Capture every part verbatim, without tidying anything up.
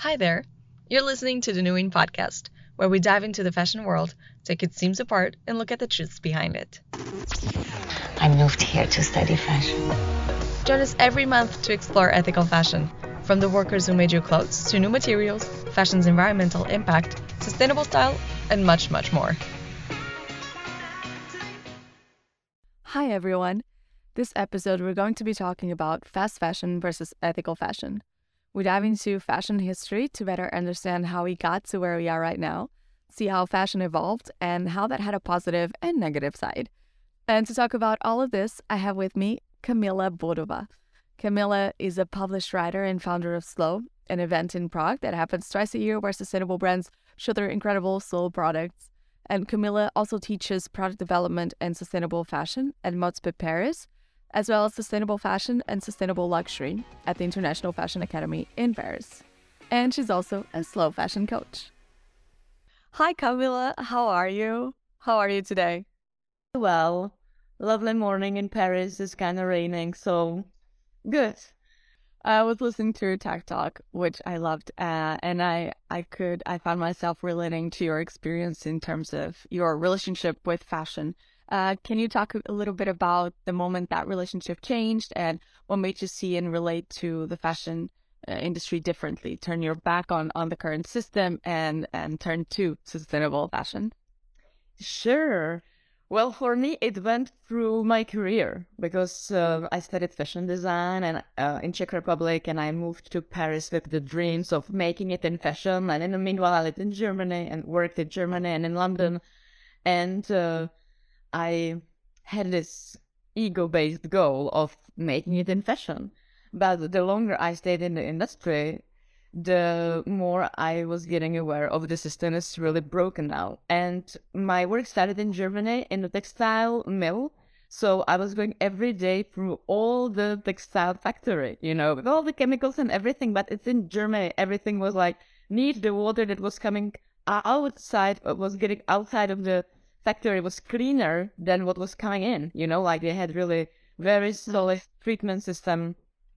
Hi there. You're listening to the Newing Podcast, where we dive into the fashion world, take its themes apart, and look at the truths behind it. I moved here to study fashion. Join us every month to explore ethical fashion, from the workers who made your clothes to new materials, fashion's environmental impact, sustainable style, and much, much more. Hi everyone. This episode we're going to be talking about fast fashion versus ethical fashion. We dive into fashion history to better understand how we got to where we are right now, see how fashion evolved, and how that had a positive and negative side. And to talk about all of this, I have with me Kamila Bodova. Kamila is a published writer and founder of Slow, an event in Prague that happens twice a year where sustainable brands show their incredible slow products. And Kamila also teaches product development and sustainable fashion at Mode Paris, as well as sustainable fashion and sustainable luxury at the International Fashion Academy in Paris. And she's also a slow fashion coach. Hi, Kamila. How are you? How are you today? Well, lovely morning in Paris. It's kind of raining, so good. I was listening to your tech talk, which I loved, uh, and I, I could, I found myself relating to your experience in terms of your relationship with fashion. Uh, can you talk a little bit about the moment that relationship changed and what made you see and relate to the fashion uh, industry differently? Turn your back on, on the current system and, and turn to sustainable fashion? Sure. Well, for me, it went through my career because uh, I studied fashion design and uh, in Czech Republic, and I moved to Paris with the dreams of making it in fashion. And in the meanwhile, I lived in Germany and worked in Germany and in London. And uh, I had this ego-based goal of making it in fashion. But the longer I stayed in the industry, the more I was getting aware of the system is really broken now. And my work started in Germany in a textile mill. So I was going every day through all the textile factory, you know, with all the chemicals and everything. But it's in Germany. Everything was like neat. The water that was coming outside, was getting outside of the factory was cleaner than what was coming in, you know, like they had really very solid treatment system.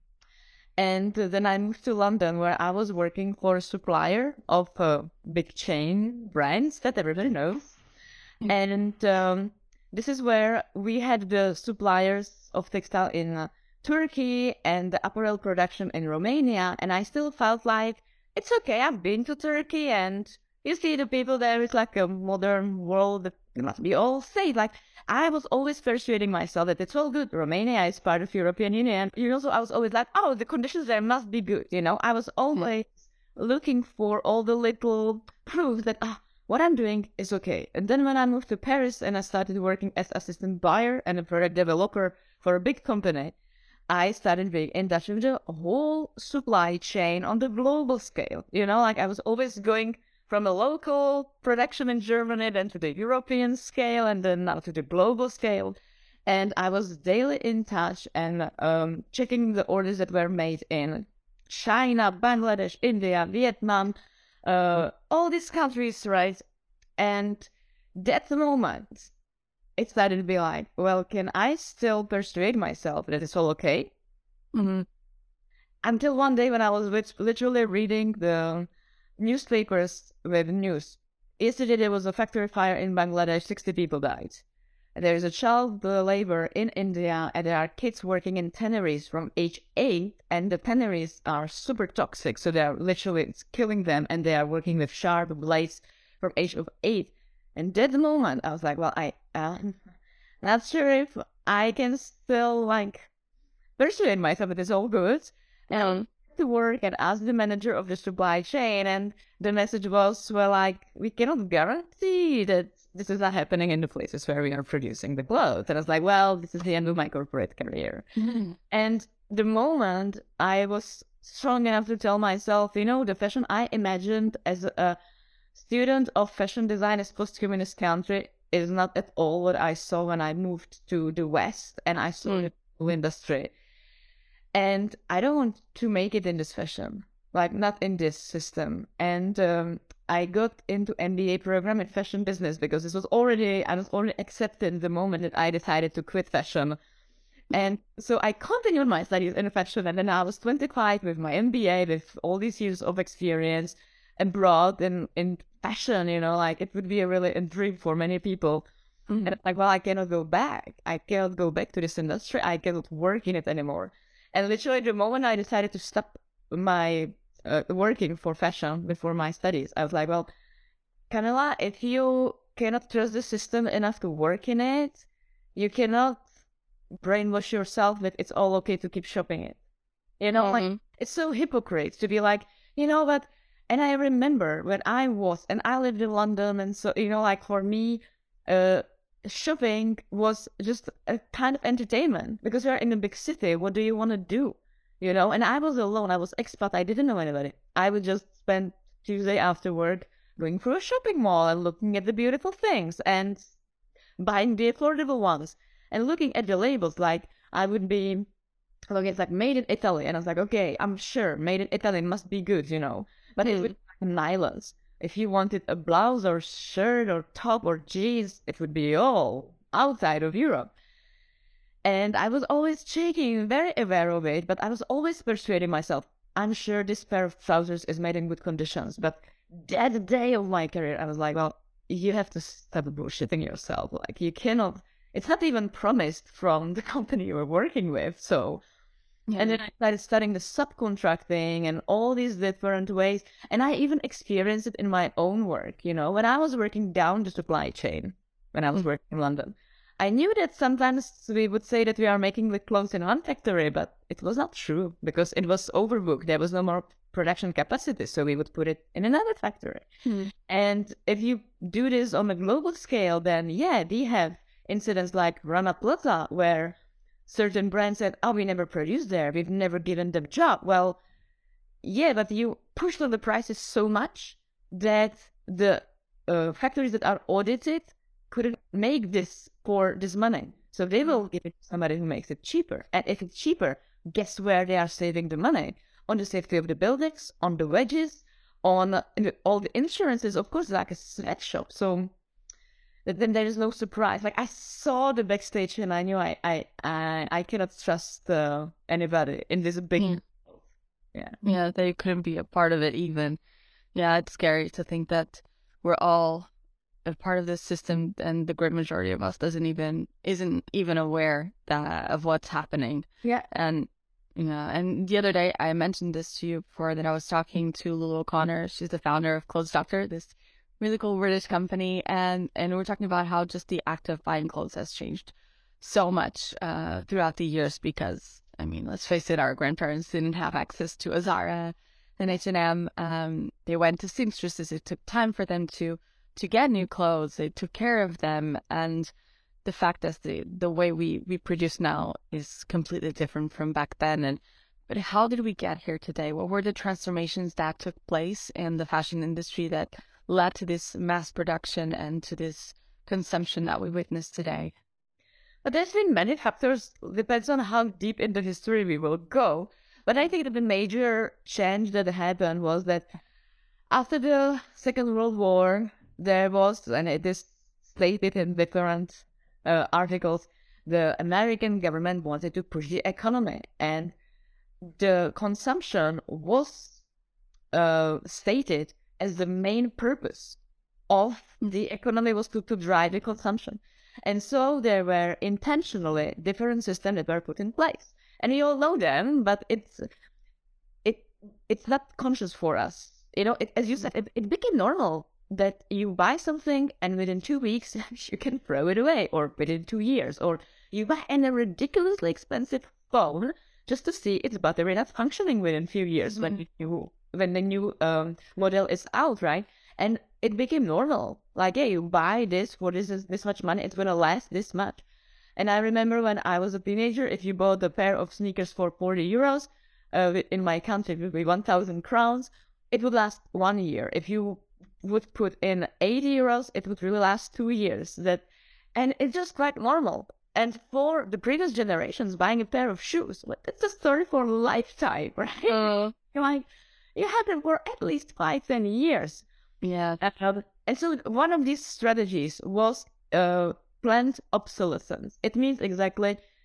And then I moved to London, where I was working for a supplier of uh, big chain brands that everybody knows. Mm-hmm. And um, this is where we had the suppliers of textile in uh, Turkey and the apparel production in Romania. And I still felt like, it's okay, I've been to Turkey and you see the people there, it's like a modern world that must be all safe. Like, I was always persuading myself that it's all good. Romania is part of European Union. You know, so I was always like, oh, the conditions there must be good. You know, I was always looking for all the little proof that ah, what I'm doing is okay. And then when I moved to Paris and I started working as assistant buyer and a product developer for a big company, I started being in touch with the whole supply chain on the global scale. You know, like I was always going from a local production in Germany, then to the European scale, and then now to the global scale. And I was daily in touch and um, checking the orders that were made in China, Bangladesh, India, Vietnam, uh, all these countries, right? And that moment, it started to be like, well, can I still persuade myself that it's all okay? Mm-hmm. Until one day when I was literally reading the newspapers with news. Yesterday there was a factory fire in Bangladesh, sixty people died. There is a child labor in India, and there are kids working in tanneries from age eight, and the tanneries are super toxic, so they are literally it's killing them, and they are working with sharp blades from age of eight. And that moment, I was like, well, I am not sure if I can still, like, persuade myself that it's all good. And to work and ask the manager of the supply chain, and the message was, well, like, we cannot guarantee that this is not happening in the places where we are producing the clothes. And I was like, well, this is the end of my corporate career. Mm-hmm. And the moment I was strong enough to tell myself, you know, the fashion I imagined as a student of fashion design as post-communist country is not at all what I saw when I moved to the West and I saw mm. the industry. And I don't want to make it in this fashion, like not in this system. And um, I got into M B A program in fashion business because this was already, I was already accepted the moment that I decided to quit fashion. And so I continued my studies in fashion, and then I was twenty-five with my M B A, with all these years of experience abroad in, in fashion, you know, like it would be a really a dream for many people. Mm-hmm. And it's like, well, I cannot go back. I cannot go back to this industry. I cannot work in it anymore. And literally the moment I decided to stop my uh, working for fashion before my studies, I was like, well, Camilla, if you cannot trust the system enough to work in it, you cannot brainwash yourself that it's all okay to keep shopping it. You know, mm-hmm. like it's so hypocrite to be like, you know what? And I remember when I was, and I lived in London, and so, you know, like for me, uh, shopping was just a kind of entertainment because you're in a big city. What do you want to do? You know, and I was alone. I was expat. I didn't know anybody. I would just spend Tuesday after work going through a shopping mall and looking at the beautiful things and buying the affordable ones and looking at the labels. Like I would be looking at like made in Italy, and I was like, okay, I'm sure made in Italy must be good, you know. But it would be nylons. If you wanted a blouse or shirt or top or jeans, it would be all outside of Europe. And I was always checking, very aware of it, but I was always persuading myself, I'm sure this pair of trousers is made in good conditions. But that day of my career, I was like, well, you have to stop bullshitting yourself. Like, you cannot, it's not even promised from the company you were working with. So, yeah. And then I started studying the subcontracting and all these different ways. And I even experienced it in my own work. You know, when I was working down the supply chain, when I was mm-hmm. working in London, I knew that sometimes we would say that we are making the clothes in one factory, but it was not true because it was overbooked. There was no more production capacity, so we would put it in another factory. Hmm. And if you do this on a global scale, then yeah, we have incidents like Rana Plaza, where certain brands said, oh, we never produced there, we've never given them job. Well, yeah, but you pushed on the prices so much that the uh, factories that are audited couldn't make this for this money. So they will give it to somebody who makes it cheaper. And if it's cheaper, guess where they are saving the money? On the safety of the buildings, on the wages, on uh, all the insurances, of course, like a sweatshop. So then there is no surprise. Like I saw the backstage and I knew I I I, I cannot trust uh, anybody in this big. Yeah. yeah, yeah, they couldn't be a part of it even. Yeah, it's scary to think that we're all a part of this system, and the great majority of us doesn't even isn't even aware that of what's happening. Yeah, and. Yeah, and the other day I mentioned this to you before that I was talking to Lulu O'Connor. She's the founder of Clothes Doctor, this really cool British company, and and we were talking about how just the act of buying clothes has changed so much uh, throughout the years. Because I mean, let's face it, our grandparents didn't have access to a Zara and H and M. Um, they went to seamstresses. It took time for them to to get new clothes. They took care of them, and the fact that the the way we, we produce now is completely different from back then. And but how did we get here today? What were the transformations that took place in the fashion industry that led to this mass production and to this consumption that we witness today? But there's been many factors. Depends on how deep into history we will go. But I think that the major change that happened was that after the Second World War, there was, and it is stated in different Uh, articles, the American government wanted to push the economy, and the consumption was uh, stated as the main purpose of the economy was to, to drive the consumption. And so there were intentionally different systems that were put in place. And we all know them, but it's it it's not conscious for us. You know, it, as you said, it, it became normal that you buy something and within two weeks you can throw it away, or within two years, or you buy a ridiculously expensive phone just to see its battery not functioning within a few years mm-hmm. when you when the new um, model is out, right? And it became normal. Like, yeah, you buy this for this this much money, it's gonna last this much. And I remember when I was a teenager, if you bought a pair of sneakers for forty euros, uh, in my country it would be one thousand crowns, it would last one year. If you would put in eighty euros, it would really last two years. That, and it's just quite normal. And for the previous generations, buying a pair of shoes, it's a story for a lifetime, right? Uh, You're like, you had them for at least five, ten years. Yeah. Um, and so one of these strategies was uh, planned obsolescence. It means exactly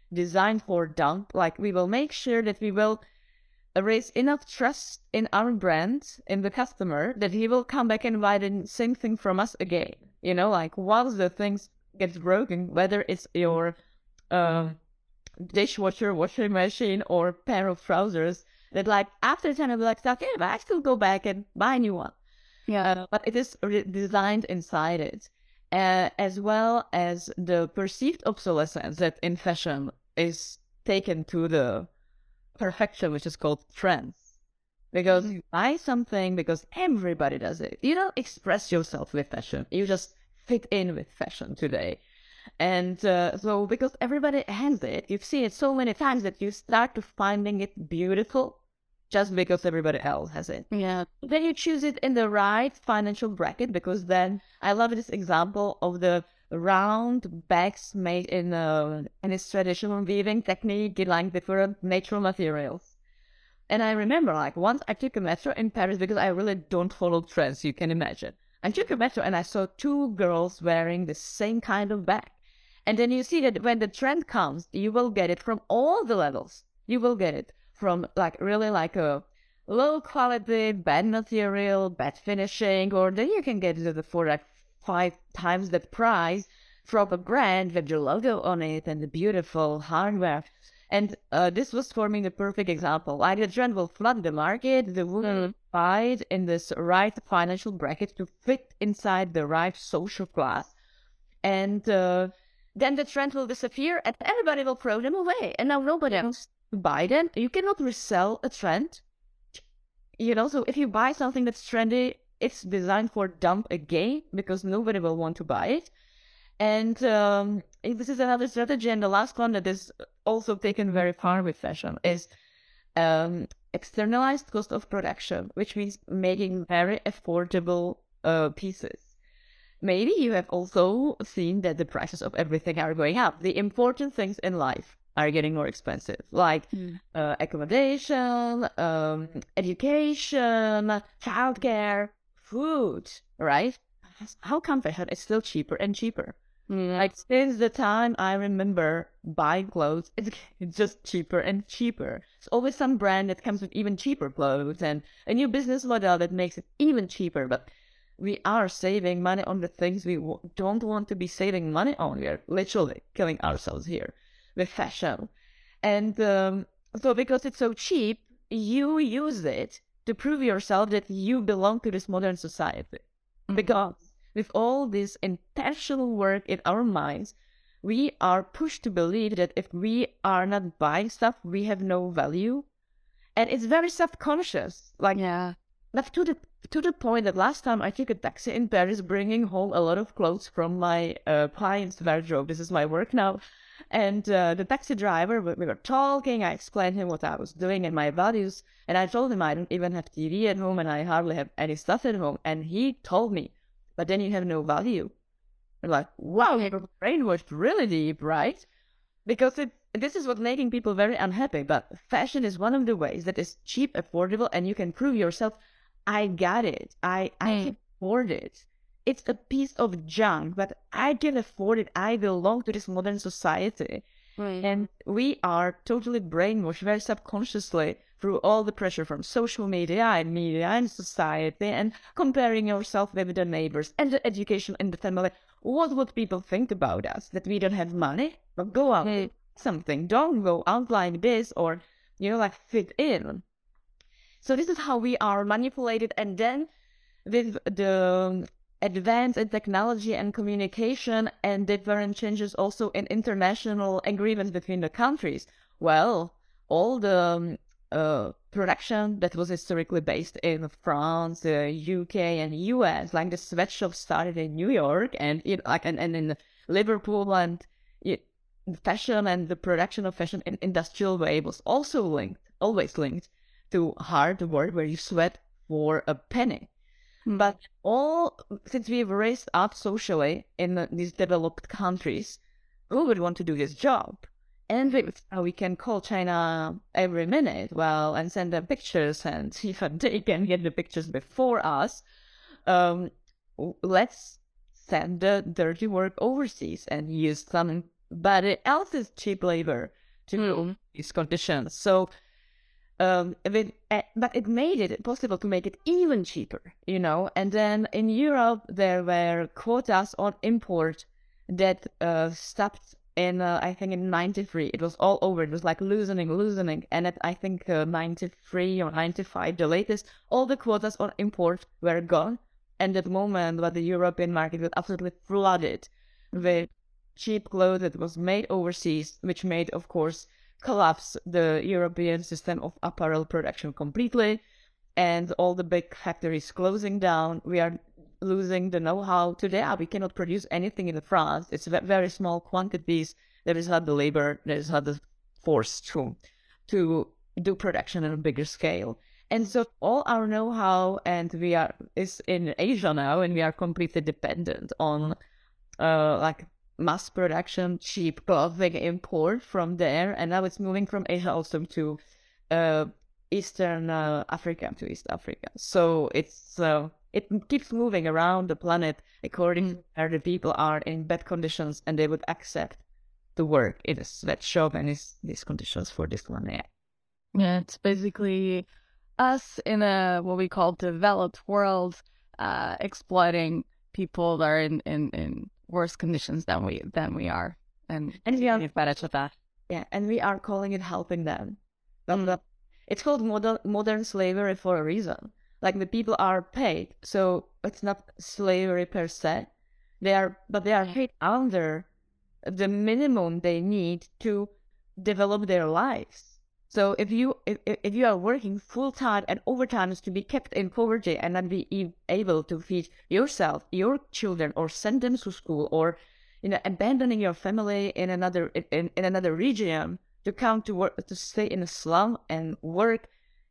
designed for dump. Like we will make sure that we will raise enough trust in our brand, in the customer, that he will come back and buy the same thing from us again. You know, like once the things get broken, whether it's your um, dishwasher, washing machine, or pair of trousers, that like after ten, I'll be like, okay, but I still go back and buy a new one. Yeah. Uh, but it is re- designed inside it, uh, as well as the perceived obsolescence that in fashion is taken to the perfection, which is called trends. Because you buy something because everybody does it. You don't express yourself with fashion. You just fit in with fashion today. And uh, so because everybody has it, you see it so many times that you start to finding it beautiful just because everybody else has it. Yeah. Then you choose it in the right financial bracket, because then I love this example of the round bags made in uh, in its traditional weaving technique, like different natural materials. And I remember, like, once I took a metro in Paris, because I really don't follow trends, you can imagine. I took a metro and I saw two girls wearing the same kind of bag. And then you see that when the trend comes, you will get it from all the levels. You will get it from, like, really like a low quality, bad material, bad finishing, or then you can get it for like five times the price from a brand with the logo on it and the beautiful hardware. And uh, this was for me the perfect example. Like the trend will flood the market, the woman buy it in this right financial bracket to fit inside the right social class. And uh, then the trend will disappear and everybody will throw them away. And now nobody else will buy them. You cannot resell a trend. You know, so if you buy something that's trendy, it's designed for dump again because nobody will want to buy it. And um, this is another strategy. And the last one that is also taken very far with fashion is um, externalized cost of production, which means making very affordable uh, pieces. Maybe you have also seen that the prices of everything are going up. The important things in life are getting more expensive, like mm. uh, accommodation, um, education, childcare, food, right? How come fashion is still cheaper and cheaper? Mm. Like since the time I remember buying clothes, it's, it's just cheaper and cheaper. It's always some brand that comes with even cheaper clothes and a new business model that makes it even cheaper. But we are saving money on the things we w- don't want to be saving money on. We are literally killing ourselves here with fashion. And um, so because it's so cheap, you use it to prove yourself that you belong to this modern society. Mm-hmm. Because with all this intentional work in our minds, we are pushed to believe that if we are not buying stuff, we have no value. And it's very self-conscious. Like, yeah. But to the to the point that last time I took a taxi in Paris, bringing home a lot of clothes from my uh, client's wardrobe. This is my work now. And uh, the taxi driver, we were talking, I explained him what I was doing and my values. And I told him I don't even have T V at home and I hardly have any stuff at home. And he told me, but then you have no value. I'm like, wow, your brain was really deep, right? Because it, this is what's making people very unhappy. But fashion is one of the ways that is cheap, affordable, and you can prove yourself, I got it. I, I can afford it. It's a piece of junk, but I can afford it. I belong to this modern society. Right. And we are totally brainwashed very subconsciously through all the pressure from social media and media and society and comparing yourself with the neighbors and the education in the family. What would people think about us? That we don't have money? But go out, hey. something. Don't go out like this or, you know, like fit in. So this is how we are manipulated. And then with the advance in technology and communication and different changes also in international agreements between the countries, well, all the um, uh, production that was historically based in France, uh, U K, and U S, like the sweatshop started in New York and it, like and, and in Liverpool, and it, fashion and the production of fashion in industrial way was also linked, always linked to hard work where you sweat for a penny. But all, since we've raised up socially in the, these developed countries, who would want to do this job? And we, uh, we can call China every minute, well, and send them pictures, and even they can get the pictures before us. Um, let's send the dirty work overseas and use somebody else's cheap labor to mm-hmm. these conditions. So, um, it, uh, but it made it possible to make it even cheaper, you know. And then in Europe, there were quotas on import that uh, stopped in, uh, I think, in ninety-three. It was all over. It was like loosening, loosening. And at, I think, uh, ninety-three or ninety-five, the latest, all the quotas on import were gone. And at the moment, where the European market was absolutely flooded with cheap clothes that was made overseas, which made, of course, collapse the European system of apparel production completely, and all the big factories closing down. We are losing the know-how. Today, we cannot produce anything in France. It's very small quantities. There is not the labor, there is not the force to, to do production on a bigger scale. And so all our know-how and we are is in Asia now, and we are completely dependent on uh, like mass production, cheap clothing import from there, and now it's moving from Asia also to uh, Eastern uh, Africa, to East Africa. So it's uh, it keeps moving around the planet according to where the people are in bad conditions, and they would accept to work in a sweatshop and is these conditions for this one. Yeah, yeah, it's basically us in a what we call developed world uh, exploiting people that are in in in worse conditions than we than we are, and and we are advantage of that. Yeah, and we are calling it helping them. Mm. It's called modern modern slavery for a reason. Like the people are paid, so it's not slavery per se. They are, but they are paid under the minimum they need to develop their lives. So if you if, if you are working full time and overtime is to be kept in poverty and not be e- able to feed yourself, your children, or send them to school, or you know abandoning your family in another in, in another region to come to work to stay in a slum and work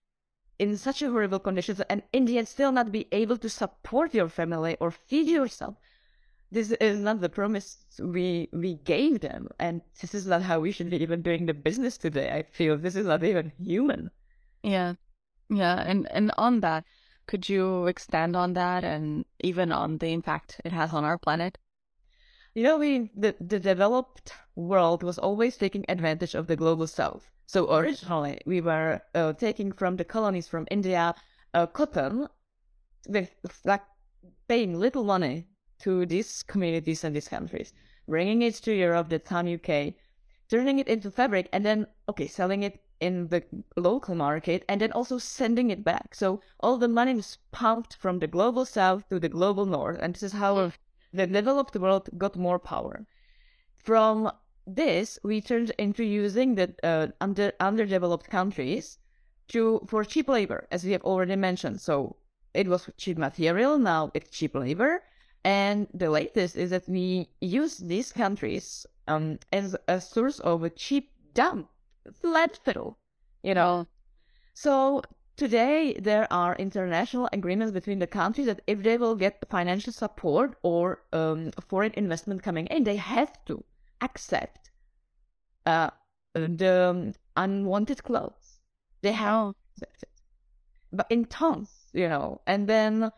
in such a horrible conditions, and in the end still not be able to support your family or feed yourself. This is not the promise we we gave them, and this is not how we should be even doing the business today. I feel this is not even human. Yeah, yeah, and and on that, could you expand on that and even on the impact it has on our planet? You know, we the, the developed world was always taking advantage of the global south. So originally, we were uh, taking from the colonies from India uh, cotton, with like paying little money to these communities and these countries, bringing it to Europe, the time U K, turning it into fabric, and then, okay, selling it in the local market, and then also sending it back. So all the money is pumped from the global south to the global north, and this is how the developed world got more power. From this, we turned into using the uh, under underdeveloped countries to for cheap labor, as we have already mentioned. So it was cheap material, now it's cheap labor. And the latest is that we use these countries um, as a source of a cheap dump, landfill, you know. So today there are international agreements between the countries that if they will get financial support or um, foreign investment coming in, they have to accept uh, the unwanted clothes. They have to accept it, but in tons, you know. And then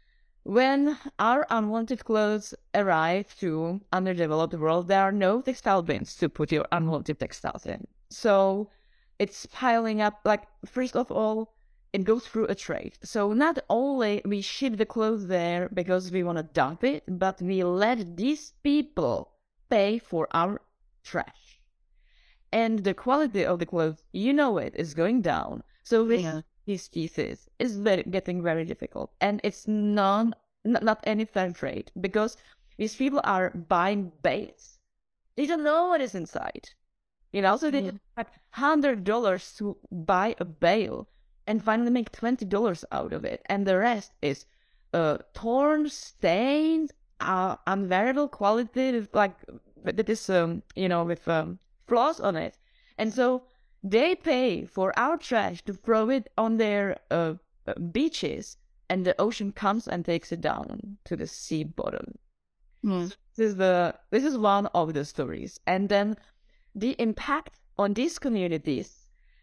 when our unwanted clothes arrive to underdeveloped world, there are no textile bins to put your unwanted textiles in. So it's piling up. Like, first of all, it goes through a trade. So not only we ship the clothes there because we want to dump it, but we let these people pay for our trash. And the quality of the clothes, you know it, is going down. So this, yeah. these pieces is very, getting very difficult. And it's non, not, not any fair trade, because these people are buying bales. They don't know what is inside. You know, so they yeah. have one hundred dollars to buy a bale and finally make twenty dollars out of it. And the rest is uh, torn, stained, uh, unwearable quality, with, like, that is, um, you know, with um, flaws on it. And so they pay for our trash to throw it on their uh, beaches, and the ocean comes and takes it down to the sea bottom. Mm. This is the this is one of the stories. And then the impact on these communities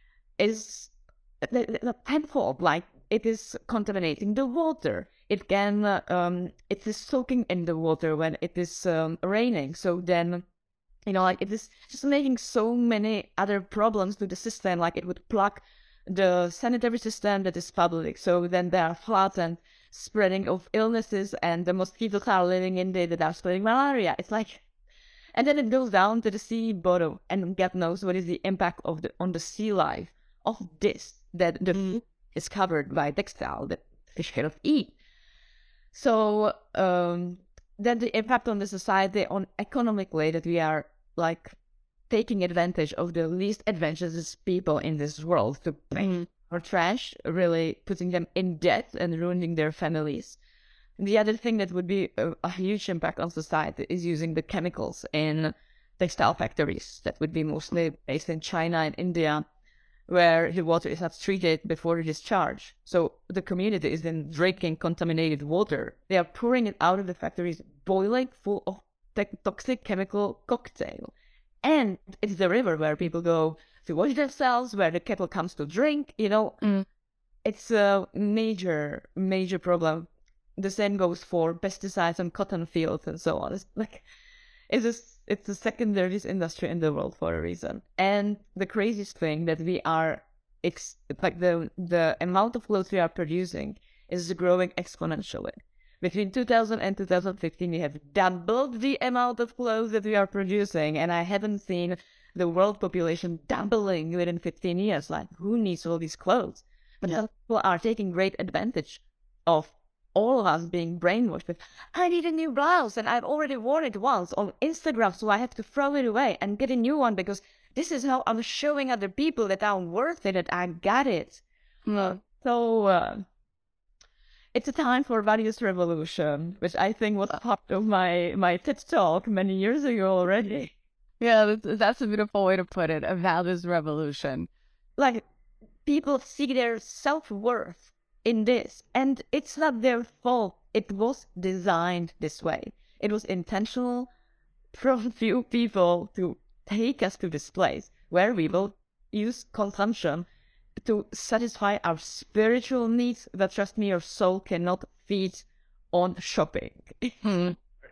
is tenfold. Like, it is contaminating the water. It can, uh, um, it is soaking in the water when it is um, raining. So then You know, like it is just making so many other problems to the system. Like it would plug the sanitary system that is public. So then there are floods and spreading of illnesses, and the mosquitoes are living in there that are spreading malaria. It's like, and then it goes down to the sea bottom, and God knows what is the impact of the on the sea life of this, that the food is covered by textile that fish cannot eat. So um, then the impact on the society, on economically, that we are like taking advantage of the least advantageous people in this world to pay for trash, really putting them in debt and ruining their families. The other thing that would be a, a huge impact on society is using the chemicals in textile factories that would be mostly based in China and India, where the water is not treated before discharge. So the community is then drinking contaminated water. They are pouring it out of the factories, boiling full of te- toxic chemical cocktail. And it's the river where people go to wash themselves, where the kettle comes to drink, you know. Mm. It's a major, major problem. The same goes for pesticides on cotton fields and so on. It's like, it's a, it's the second dirtiest industry in the world for a reason. And the craziest thing that we are, it's like the, the amount of clothes we are producing is growing exponentially. Between two thousand and two thousand fifteen, we have doubled the amount of clothes that we are producing. And I haven't seen the world population doubling within fifteen years. Like, who needs all these clothes? But yeah. People are taking great advantage of all of us being brainwashed with, I need a new blouse and I've already worn it once on Instagram, so I have to throw it away and get a new one because this is how I'm showing other people that I'm worth it, that I got it. Uh, so uh, it's a time for values revolution, which I think was part of my, my TED Talk many years ago already. Yeah, that's, that's a beautiful way to put it, a values revolution. Like, people see their self-worth in this, and it's not their fault. It was designed this way. It was intentional from few people to take us to this place where we will use consumption to satisfy our spiritual needs that, trust me, your soul cannot feed on shopping. Hmm.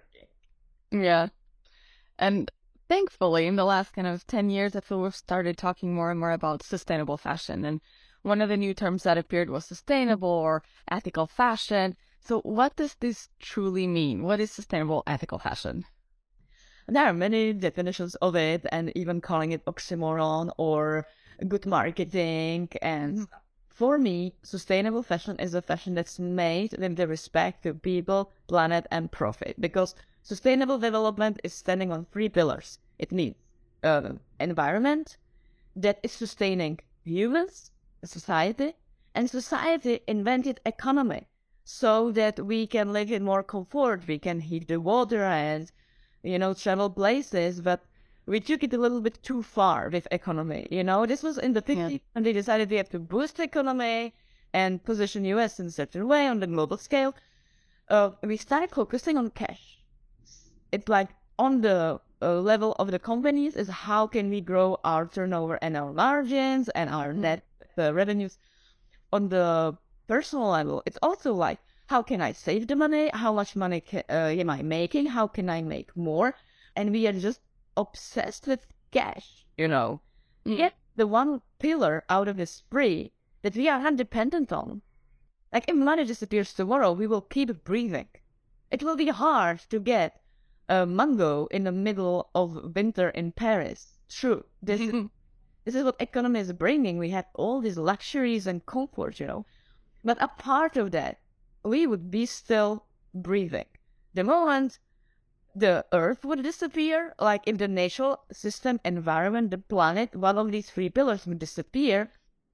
Yeah. And thankfully, in the last kind of ten years, I feel we've started talking more and more about sustainable fashion. And one of the new terms that appeared was sustainable or ethical fashion. So what does this truly mean? What is sustainable ethical fashion? There are many definitions of it, and even calling it oxymoron or good marketing. And for me, sustainable fashion is a fashion that's made with the respect to people, planet, and profit. Because sustainable development is standing on three pillars. It needs uh, environment that is sustaining humans, society, and society invented economy so that we can live in more comfort, we can heat the water and, you know, travel places, but we took it a little bit too far with economy. You know, this was in the fifties yeah. when they decided they have to boost the economy and position U S in a certain way on the global scale. Uh, we started focusing on cash. It's like on the uh, level of the companies is how can we grow our turnover and our margins and our mm-hmm. net the revenues. On the personal level, it's also like, how can I save the money? How much money can, uh, am I making? How can I make more? And we are just obsessed with cash, you know. Mm. Yet the one pillar out of this three that we are not dependent on. Like, if money disappears tomorrow, we will keep breathing. It will be hard to get a mango in the middle of winter in Paris. True. This is This is what economy is bringing. We have all these luxuries and comfort, you know. But a part of that, we would be still breathing. The moment the earth would disappear, like in the natural system, environment, the planet, one of these three pillars would disappear,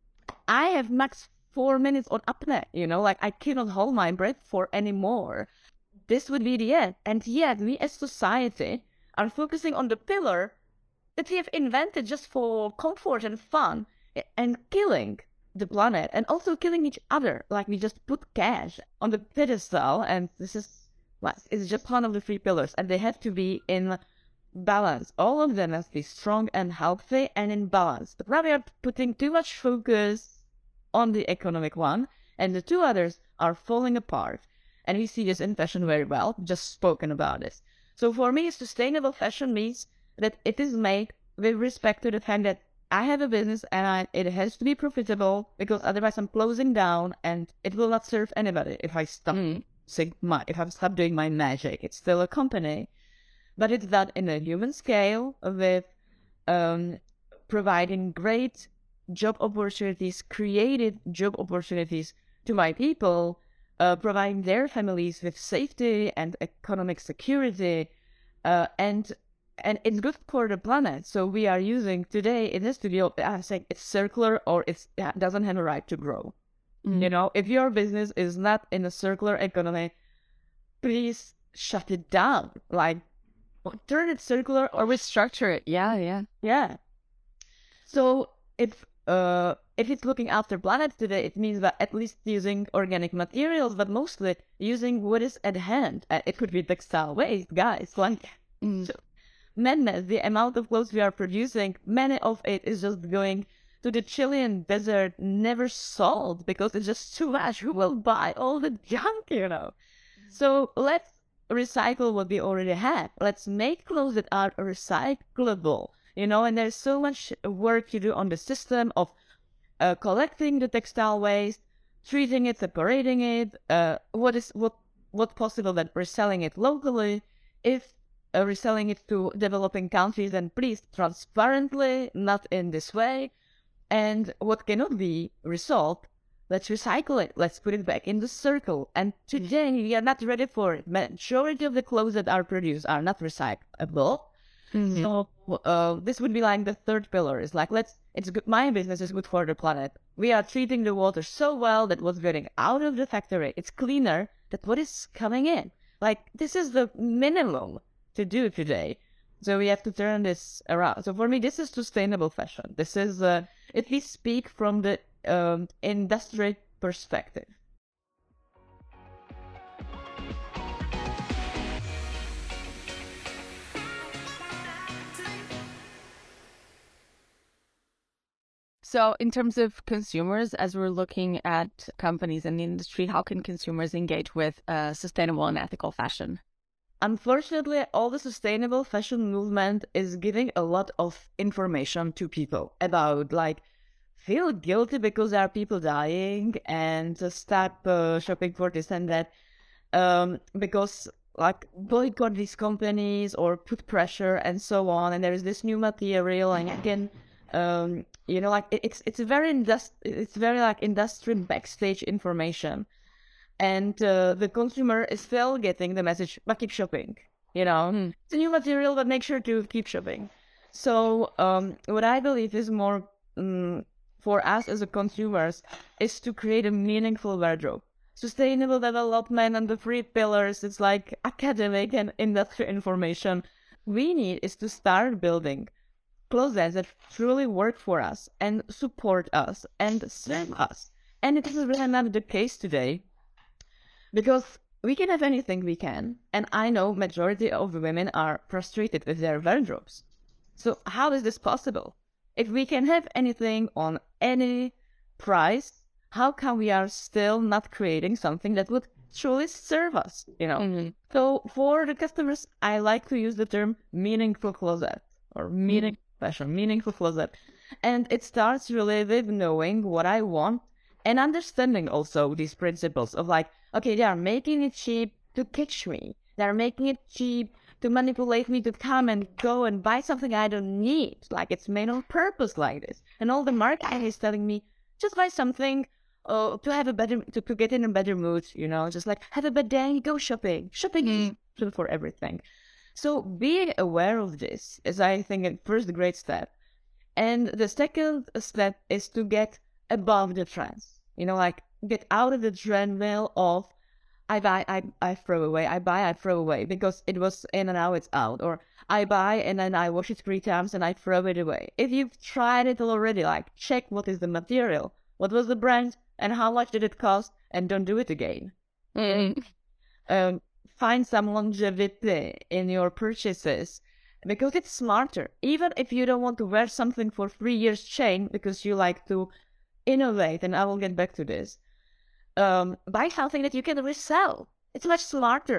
I have max four minutes on apnea, you know, like I cannot hold my breath for anymore. This would be the end. And yet, we as society are focusing on the pillar that we have invented just for comfort and fun, and killing the planet and also killing each other. Like, we just put cash on the pedestal, and this is well, it's just one of the three pillars, and they have to be in balance. All of them have to be strong and healthy and in balance. But now we are putting too much focus on the economic one, and the two others are falling apart. And we see this in fashion very well, just spoken about this. So for me, sustainable fashion means that it is made with respect to the fact that I have a business and I, it has to be profitable, because otherwise I'm closing down and it will not serve anybody if I stop Mm. saying my, if I stop doing my magic. It's still a company, but it's done in a human scale with um, providing great job opportunities, created job opportunities to my people, uh, providing their families with safety and economic security, uh, and and it's good for the planet. So we are using today in the studio, I say it's circular, or it's, it doesn't have a right to grow. Mm. You know, if your business is not in a circular economy, please shut it down. Like, turn it circular or Restructure it. Yeah, yeah. yeah. So if uh if it's looking after planet today, it means that at least using organic materials, but mostly using what is at hand. Uh, it could be textile waste, guys. Like, Mm. so, madness, the amount of clothes we are producing, many of it is just going to the Chilean desert, never sold because it's just too much. Who will buy all the junk, you know? So let's recycle what we already have. Let's make clothes that are recyclable, you know, and there's so much work to do on the system of uh, collecting the textile waste, treating it, separating it, uh, what is what what possible that we're selling it locally. If uh, reselling it to developing countries, then please transparently, not in this way. And what cannot be resolved, let's recycle it. Let's put it back in the circle. And today we are not ready for it. Majority of the clothes that are produced are not recyclable. Mhm. So uh, this would be like the third pillar. Is like, let's. It's good. My business is good for the planet. We are treating the water so well that what's getting out of the factory, it's cleaner than what is coming in. Like, this is the minimum to do today. So we have to turn this around. So for me, this is sustainable fashion. This is, uh, if we speak from the um, industry perspective. So, in terms of consumers, as we're looking at companies in the industry, how can consumers engage with uh, sustainable and ethical fashion? Unfortunately, all the sustainable fashion movement is giving a lot of information to people about, like, feel guilty because there are people dying, and uh, stop uh, shopping for this and that, um, because, like, boycott these companies or put pressure and so on. And there is this new material, and again, um, you know, like it, it's it's a very indust- it's very like industry backstage information. And uh, the consumer is still getting the message, but keep shopping. You know, Mm. it's a new material, but make sure to keep shopping. So um, what I believe is more um, for us as a consumers is to create a meaningful wardrobe. Sustainable development and the three pillars, it's like academic and industry information. We need is to start building clothes that truly work for us and support us and serve us. And it is really not the case today, because we can have anything we can, and I know majority of women are frustrated with their wardrobes. So how is this possible? If we can have anything on any price, how come we are still not creating something that would truly serve us, you know? Mhm. So for the customers, I like to use the term meaningful closet or meaning fashion, meaningful closet. And it starts really with knowing what I want and understanding also these principles of, like, okay, they are making it cheap to catch me. They're making it cheap to manipulate me to come and go and buy something I don't need. Like, it's made on purpose like this. And all the marketing is telling me, just buy something uh, to have a better, to, to get in a better mood, you know, just like have a bad day, go shopping. Shopping Mm. is for everything. So being aware of this is, I think, a first great step. And the second step is to get above the trends. You know, like, get out of the treadmill of I buy, I, I throw away, I buy, I throw away because it was in and now it's out. Or I buy and then I wash it three times and I throw it away. If you've tried it already, like, check what is the material, what was the brand, and how much did it cost, and don't do it again. Mm. Um, find some longevity in your purchases, because it's smarter. Even if you don't want to wear something for three years chain because you like to innovate, and I will get back to this, um, buy something that you can resell. It's much smarter.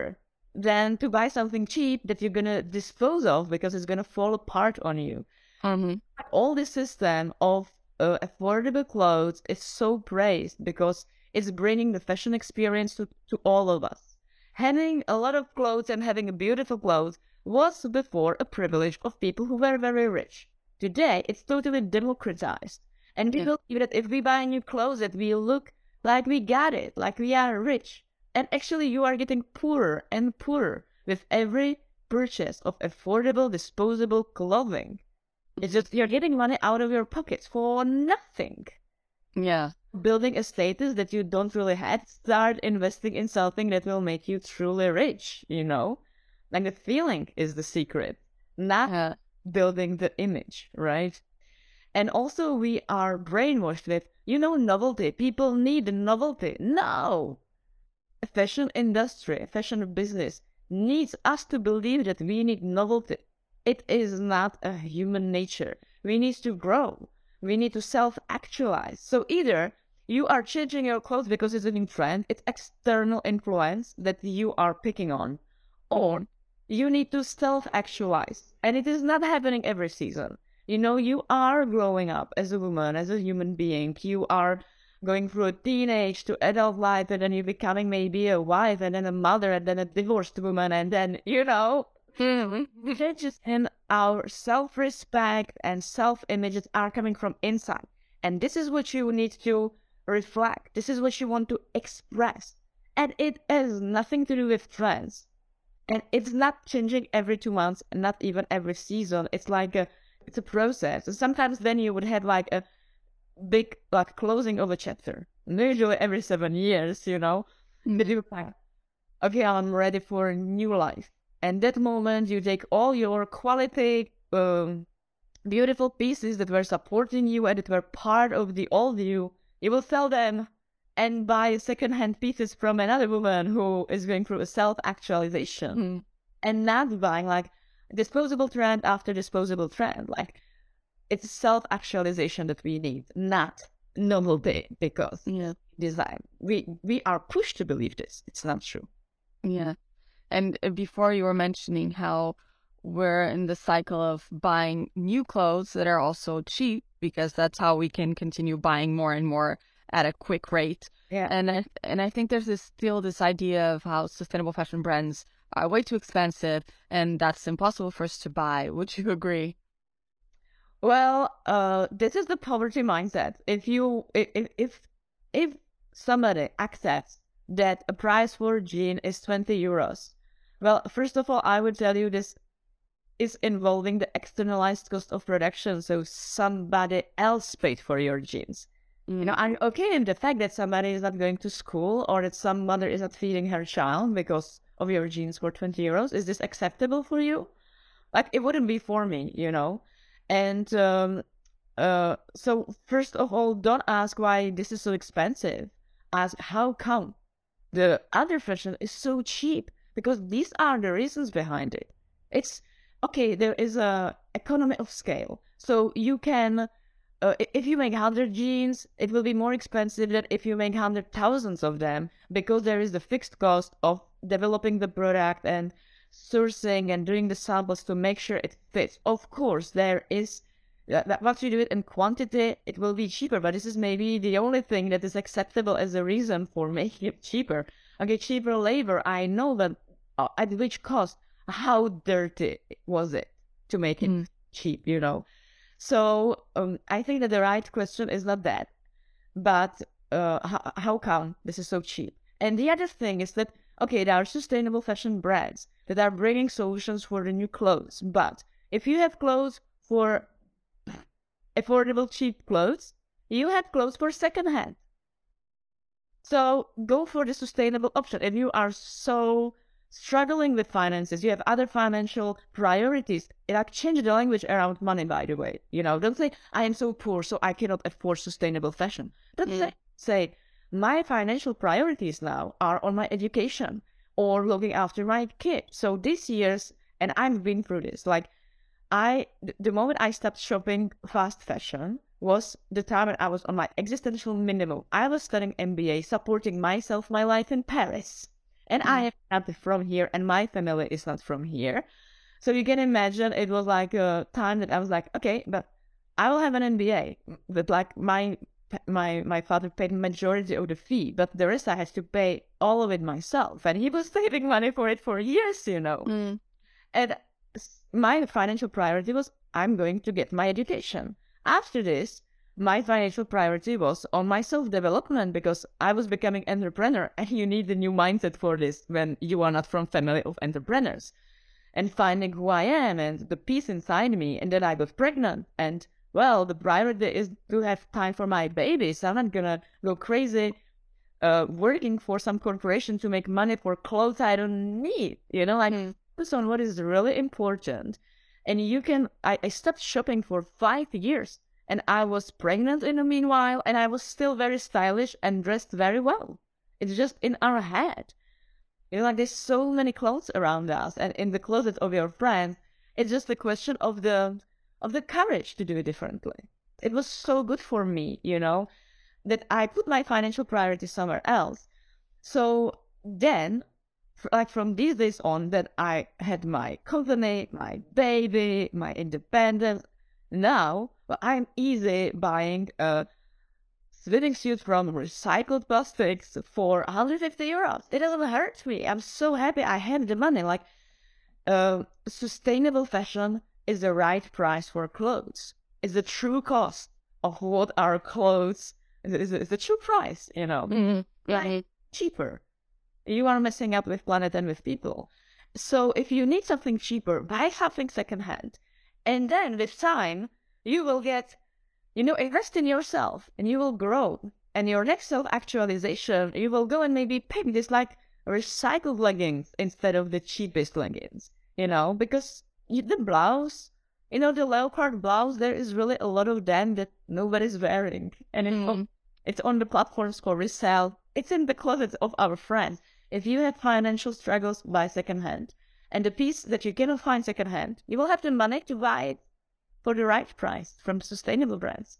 than to buy something cheap that you're gonna dispose of because it's gonna fall apart on you. Mm-hmm. All this system of uh, affordable clothes is so praised because it's bringing the fashion experience to, to all of us. Having a lot of clothes and having a beautiful clothes was before a privilege of people who were very rich. Today, it's totally democratized. And people Yeah. feel that if we buy new clothes, that we look like we got it, like we are rich. And actually, you are getting poorer and poorer with every purchase of affordable, disposable clothing. It's just you're getting money out of your pockets for nothing. Yeah. Building a status that you don't really have, start investing in something that will make you truly rich, you know? Like the feeling is the secret, not Yeah. building the image, right? And also we are brainwashed with, you know, novelty. People need novelty. No! A fashion industry, a fashion business needs us to believe that we need novelty. It is not a human nature. We need to grow. We need to self-actualize. So either you are changing your clothes because it's a new trend, it's external influence that you are picking on, or you need to self-actualize. And it is not happening every season. You know, you are growing up as a woman, as a human being. You are going through a teenage to adult life, and then you're becoming maybe a wife, and then a mother, and then a divorced woman, and then, you know, changes in our self-respect and self-images are coming from inside. And this is what you need to reflect. This is what you want to express. And it has nothing to do with trends. And it's not changing every two months, not even every season. It's like a, it's a process. And sometimes then you would have like a big like closing of a chapter. Usually every seven years, you know. But you're like, okay, I'm ready for a new life. And that moment you take all your quality, um, beautiful pieces that were supporting you and that were part of the old you, you will sell them and buy second-hand pieces from another woman who is going through a self-actualization. Mm-hmm. And not buying like disposable trend after disposable trend. Like it's self-actualization that we need, not novelty, because Yeah. design. We we are pushed to believe this. It's not true. Yeah. And uh, before you were mentioning how we're in the cycle of buying new clothes that are also cheap because that's how we can continue buying more and more at a quick rate. Yeah. And I, and I think there's this, still this idea of how sustainable fashion brands are way too expensive and that's impossible for us to buy. Would you agree? Well, uh, this is the poverty mindset. If you if if if somebody accepts that a price for a jean is twenty euros, well, first of all, I would tell you this is involving the externalized cost of production. So somebody else paid for your jeans. You know, I'm okay in the fact that somebody is not going to school or that some mother is not feeding her child because of your jeans for twenty euros. Is this acceptable for you? Like, it wouldn't be for me, you know? And um, uh, so first of all, don't ask why this is so expensive. Ask how come the other fashion is so cheap, because these are the reasons behind it. It's okay, there is a economy of scale. So you can, uh, if you make one hundred jeans, it will be more expensive than if you make one hundred thousands of them, because there is the fixed cost of developing the product and sourcing and doing the samples to make sure it fits. Of course, there is, uh, that once you do it in quantity, it will be cheaper, but this is maybe the only thing that is acceptable as a reason for making it cheaper. Okay, cheaper labor, I know that uh, at which cost, how dirty was it to make it Mm. cheap, you know? So um, I think that the right question is not that, but uh, how, how come this is so cheap? And the other thing is that, okay, there are sustainable fashion brands that are bringing solutions for the new clothes, but if you have clothes for affordable, cheap clothes, you have clothes for secondhand. So go for the sustainable option. If you are so struggling with finances, you have other financial priorities, like change the language around money, by the way. You know, don't say, I am so poor, so I cannot afford sustainable fashion. Don't Mm. say, say, my financial priorities now are on my education or looking after my kid. So this year's, and I've been through this, like I, th- the moment I stopped shopping fast fashion was the time when I was on my existential minimum. I was studying M B A, supporting myself, my life in Paris. And I am not from here, and my family is not from here. So you can imagine it was like a time that I was like, okay, but I will have an M B A. But like my my my father paid majority of the fee, but the rest I had to pay all of it myself. And he was saving money for it for years, you know. Mm. And my financial priority was, I'm going to get my education. After this, my financial priority was on my self-development, because I was becoming an entrepreneur, and you need a new mindset for this when you are not from family of entrepreneurs. And finding who I am and the peace inside me. And then I got pregnant, and well, the priority is to have time for my babies. I'm not gonna go crazy uh, working for some corporation to make money for clothes I don't need. You know, like Mm. focus on what is really important. And you can, I, I stopped shopping for five years. And I was pregnant in the meanwhile, and I was still very stylish and dressed very well. It's just in our head. You know, like there's so many clothes around us, and in the closet of your friends, it's just a question of the of the courage to do it differently. It was so good for me, you know, that I put my financial priority somewhere else. So then, f- like from these days on, that I had my company, my baby, my independence. Now, well, I'm easy buying a swimming suit from recycled plastics for one hundred fifty euros. It doesn't hurt me. I'm so happy I have the money. Like, uh, sustainable fashion is the right price for clothes. It's the true cost of what our clothes is. It's the true price, you know. Mm. Yeah. Like, cheaper. You are messing up with planet and with people. So if you need something cheaper, buy something secondhand. And then with time, you will get, you know, invest in yourself, and you will grow. And your next self-actualization, you will go and maybe pick this like recycled leggings instead of the cheapest leggings, you know, because you, the blouse, you know, the leopard blouse, there is really a lot of them that nobody's wearing. And it's, on, Mm. it's on the platforms for resale. It's in the closets of our friends. If you have financial struggles, buy secondhand. And the piece that you cannot find secondhand, you will have the money to buy it for the right price from sustainable brands.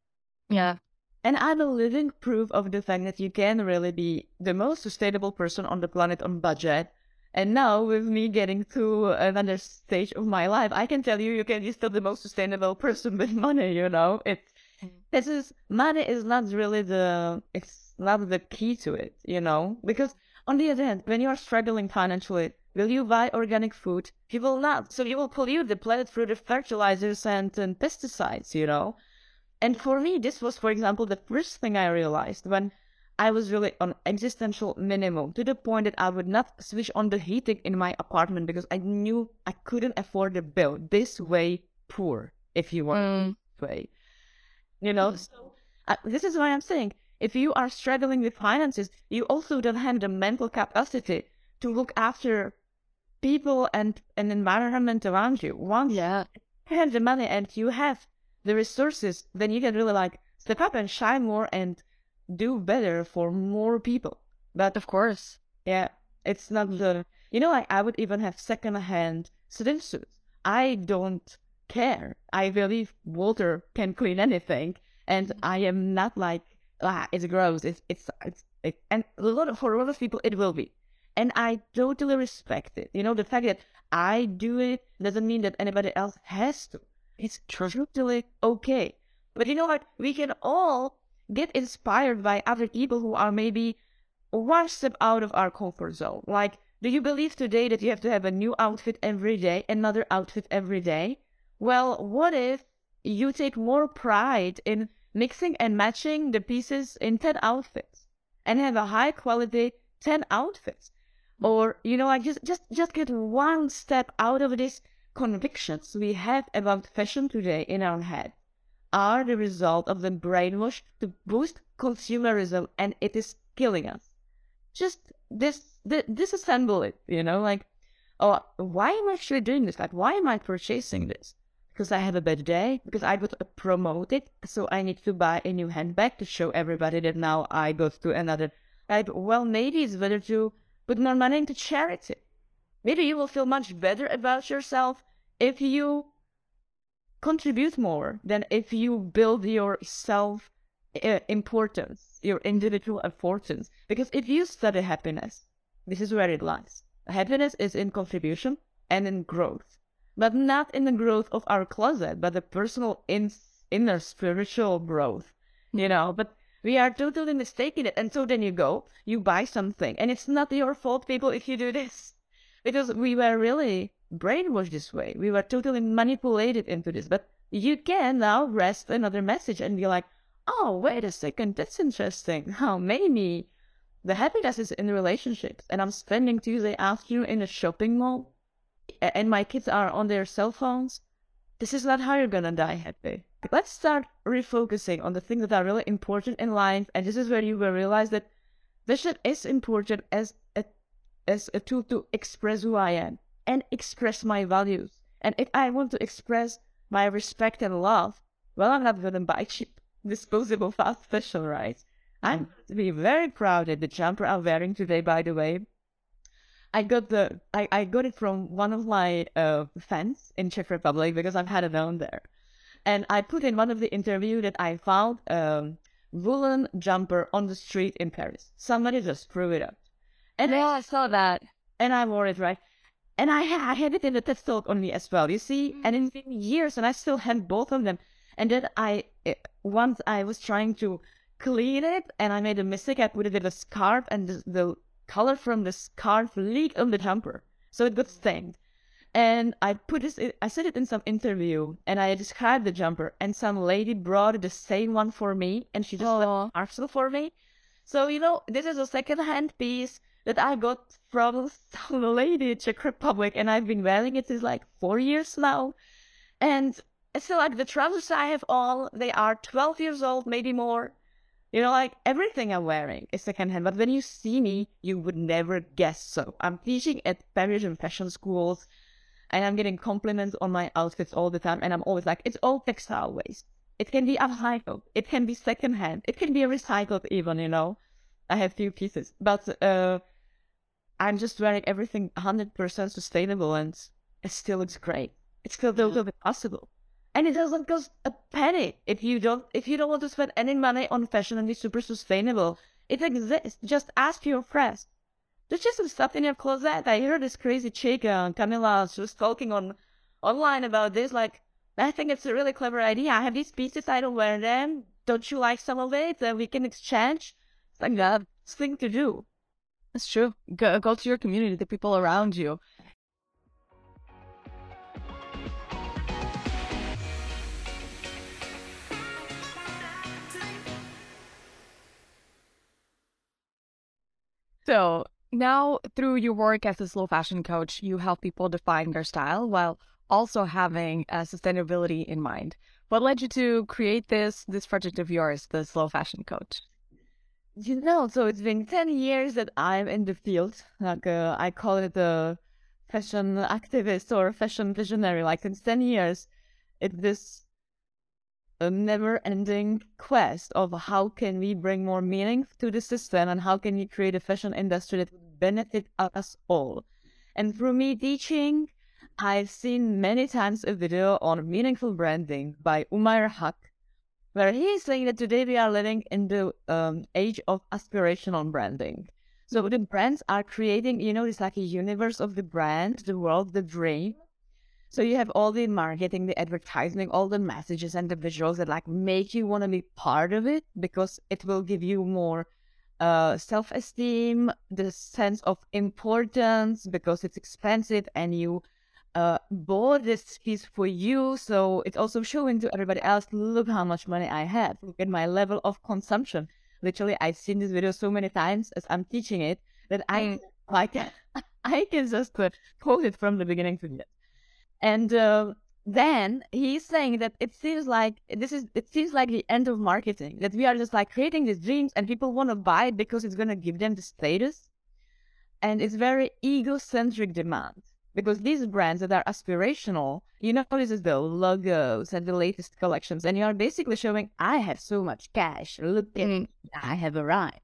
Yeah. And I'm a living proof of the fact that you can really be the most sustainable person on the planet on budget. And now with me getting to another stage of my life, I can tell you, you can be still the most sustainable person with money, you know. It's, this is, money is not really the, it's not the key to it, you know. Because on the other hand, when you are struggling financially, will you buy organic food? You will not. So you will pollute the planet through the fertilizers and, and pesticides, you know. And for me, this was, for example, the first thing I realized when I was really on existential minimum, to the point that I would not switch on the heating in my apartment because I knew I couldn't afford the bill. This way poor, if you want Mm. this way. You know, so uh, this is why I'm saying, if you are struggling with finances, you also don't have the mental capacity to look after people and an environment around you. Once Yeah. you have the money and you have the resources, then you can really like step up and shine more and do better for more people. But Of course. yeah, it's not the, you know, like I would even have second-hand swimsuits. I don't care. I believe water can clean anything, and I am not like, ah, it's gross. It's it's it's it, and a lot of, for a lot of people it will be, and I totally respect it. You know, the fact that I do it doesn't mean that anybody else has to. It's totally okay. But you know what? We can all get inspired by other people who are maybe one step out of our comfort zone. Like, do you believe today that you have to have a new outfit every day, another outfit every day? Well, what if you take more pride in mixing and matching the pieces in ten outfits and have a high quality ten outfits? Or, you know, like just, just, just get one step out of these convictions we have about fashion today in our head are the result of the brainwash to boost consumerism, and it is killing us. Just this, this disassemble it, you know, like, oh, why am I actually doing this? Like, why am I purchasing this? Because I have a bad day? Because I would promote it, so I need to buy a new handbag to show everybody that now I go to another. Like, well, maybe it's better to put more money into charity. Maybe you will feel much better about yourself if you contribute more than if you build your self uh, importance, your individual importance. Because if you study happiness, this is where it lies. Happiness is in contribution and in growth, but not in the growth of our closet, but the personal in, inner spiritual growth, you know, but we are totally mistaken it. And so then you go, you buy something, and it's not your fault, people, if you do this, because we were really brainwashed this way. We were totally manipulated into this, but you can now rest another message and be like, oh, wait a second, that's interesting. How maybe the happiness is in relationships, and I'm spending Tuesday afternoon in a shopping mall, and my kids are on their cell phones. This is not how you're gonna die happy. Let's start refocusing on the things that are really important in life, and this is where you will realize that fashion is important as a, as a tool to express who I am and express my values. And if I want to express my respect and love, well, I'm not gonna buy cheap, disposable fast fashion, right? I'm going to be very proud of the jumper I'm wearing today, by the way. I got the I, I got it from one of my uh, fans in Czech Republic because I've had it on there. And I put in one of the interview that I found a um, woolen jumper on the street in Paris. Somebody just threw it up. And Yeah, I saw that. And I wore it, right? And I, ha- I had it in the TED Talk on me as well, you see? And it's been years, and I still had both of them. And then I, it, once I was trying to clean it, and I made a mistake. I put it in a scarf, and the, the color from the scarf leaked on the jumper. So it got stained. And I put this, I said it in some interview, and I described the jumper, and some lady brought the same one for me, and she just left a parcel for me. So, you know, this is a second-hand piece that I got from some lady in Czech Republic, and I've been wearing it since like four years now. And it's still like the trousers I have on, they are twelve years old, maybe more. You know, like everything I'm wearing is secondhand. But when you see me, you would never guess so. I'm teaching at Parisian fashion schools, and I'm getting compliments on my outfits all the time. And I'm always like, it's all textile waste. It can be upcycled. It can be secondhand. It can be recycled even, you know. I have few pieces. But uh, I'm just wearing everything one hundred percent sustainable, and it still looks great. It's still totally possible. And it doesn't cost a penny if you don't if you don't want to spend any money on fashion and be super sustainable. It exists. Just ask your friends. There's just some stuff in your closet. I heard this crazy chick, uh, Camila, she was talking on online about this. Like, I think it's a really clever idea. I have these pieces, I don't wear them. Don't you like some of it? Uh, we can exchange. It's like the thing to do. That's true. Go, go to your community, the people around you. So now, through your work as a slow fashion coach, you help people define their style while also having uh, sustainability in mind. What led you to create this this project of yours, the Slow Fashion Coach? You know, so it's been ten years that I'm in the field. Like, uh, I call it a fashion activist or fashion visionary. Like, in ten years, it's this a never-ending quest of how can we bring more meaning to the system and how can we create a fashion industry that would benefit us all. And through me teaching, I've seen many times a video on meaningful branding by Umair Haq, where he is saying that today we are living in the um, age of aspirational branding. So the brands are creating, you know, it's like a universe of the brand, the world, the dream. So you have all the marketing, the advertising, all the messages and the visuals that like make you want to be part of it because it will give you more uh, self-esteem, the sense of importance because it's expensive and you uh, bought this piece for you. So it's also showing to everybody else, look how much money I have. Look at my level of consumption. Literally, I've seen this video so many times as I'm teaching it that I, I, can, I can just uh, quote it from the beginning to the end. And uh, then he's saying that it seems like this is it seems like the end of marketing, that we are just like creating these dreams and people want to buy it because it's going to give them the status. And it's very egocentric demand because these brands that are aspirational, you know, this is the logos and the latest collections. And you are basically showing, I have so much cash. Look at me. I have arrived.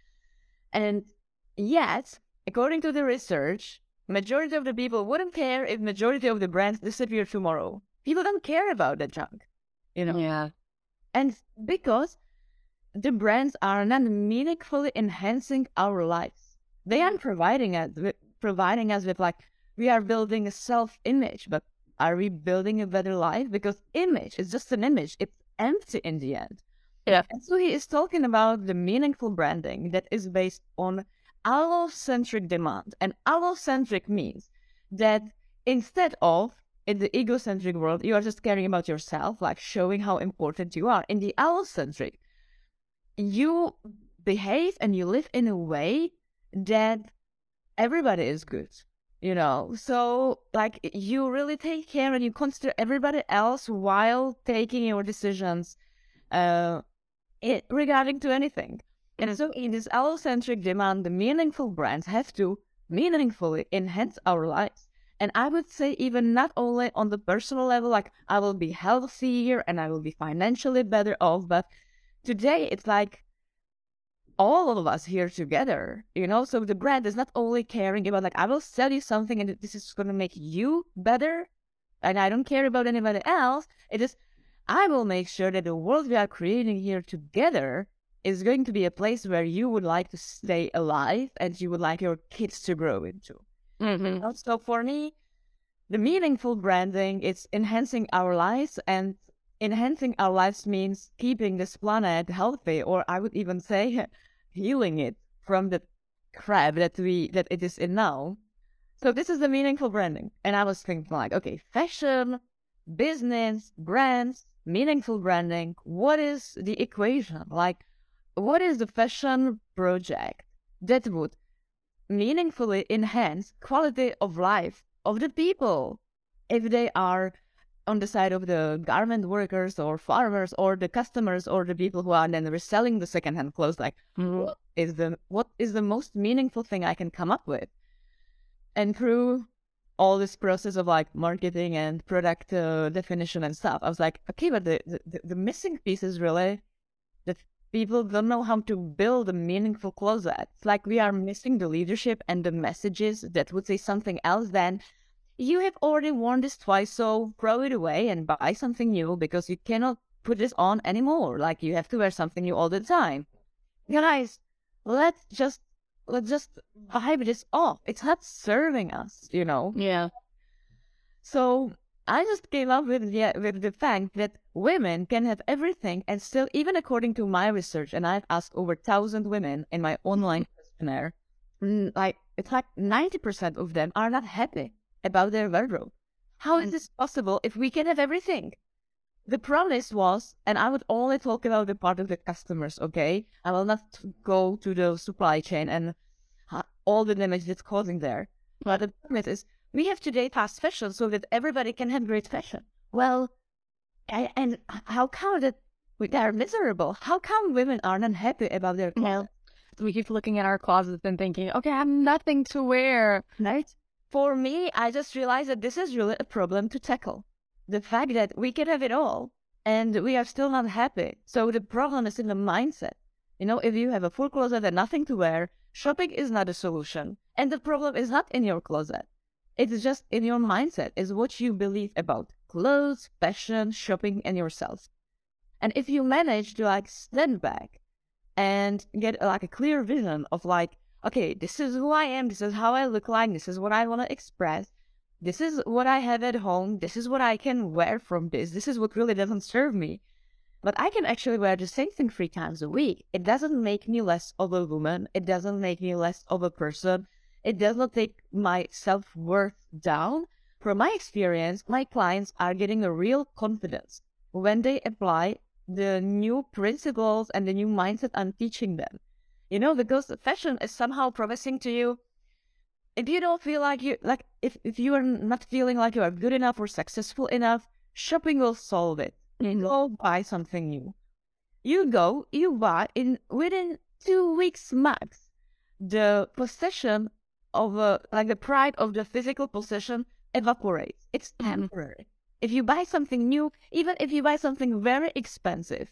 And yet, according to the research, majority of the people wouldn't care if majority of the brands disappear tomorrow. People don't care about that junk, you know? Yeah. And because the brands are not meaningfully enhancing our lives. They aren't providing us with, providing us with like, we are building a self-image, but are we building a better life? Because image is just an image. It's empty in the end. Yeah. And so he is talking about the meaningful branding that is based on allocentric demand. And allocentric means that instead of in the egocentric world, you are just caring about yourself, like showing how important you are. In the allocentric, you behave and you live in a way that everybody is good, you know? So like you really take care and you consider everybody else while taking your decisions uh, it, regarding to anything. And so in this allocentric demand, the meaningful brands have to meaningfully enhance our lives. And I would say even not only on the personal level, like I will be healthier and I will be financially better off, but today it's like all of us here together, you know? So the brand is not only caring about like, I will sell you something and this is going to make you better and I don't care about anybody else. It is, I will make sure that the world we are creating here together is going to be a place where you would like to stay alive and you would like your kids to grow into. Mm-hmm. So for me, the meaningful branding is enhancing our lives, and enhancing our lives means keeping this planet healthy, or I would even say healing it from the crap that we that it is in now. So this is the meaningful branding. And I was thinking like, okay, fashion, business, brands, meaningful branding, what is the equation? Like, what is the fashion project that would meaningfully enhance quality of life of the people if they are on the side of the garment workers or farmers or the customers or the people who are then reselling the secondhand clothes? Like, mm-hmm. what is the what is the most meaningful thing I can come up with? And through all this process of like marketing and product uh, definition and stuff, I was like, okay, but the, the the missing piece is really that people don't know how to build a meaningful closet. It's like we are missing the leadership and the messages that would say something else than, you have already worn this twice, so throw it away and buy something new because you cannot put this on anymore. Like, you have to wear something new all the time. Guys, let's just let's just vibe this off. It's not serving us, you know? Yeah. So I just came up with the, with the fact that women can have everything and still, even according to my research, and I've asked over a thousand women in my online questionnaire, like it's like ninety percent of them are not happy about their wardrobe. How is this possible if we can have everything? The promise was, and I would only talk about the part of the customers, okay? I will not go to the supply chain and uh, all the damage that's causing there. But the promise is, we have today fast fashion so that everybody can have great fashion. Well, I, and how come that we are miserable? How come women are not happy about their clothes? We keep looking at our closets and thinking, okay, I have nothing to wear. Right? For me, I just realized that this is really a problem to tackle. The fact that we can have it all and we are still not happy. So the problem is in the mindset. You know, if you have a full closet and nothing to wear, shopping is not a solution. And the problem is not in your closet. It's just in your mindset, is what you believe about clothes, fashion, shopping, and yourself. And if you manage to like stand back and get like a clear vision of like, okay, this is who I am, this is how I look like, this is what I want to express, this is what I have at home, this is what I can wear from this, this is what really doesn't serve me. But I can actually wear the same thing three times a week. It doesn't make me less of a woman. It doesn't make me less of a person. It does not take my self-worth down. From my experience, my clients are getting a real confidence when they apply the new principles and the new mindset I'm teaching them. You know, because fashion is somehow promising to you, if you don't feel like you, like, if, if you are not feeling like you are good enough or successful enough, shopping will solve it. You go buy something new. You go, you buy, in within two weeks max, the possession of, a, like the pride of the physical possession evaporates. It's temporary. If you buy something new, even if you buy something very expensive,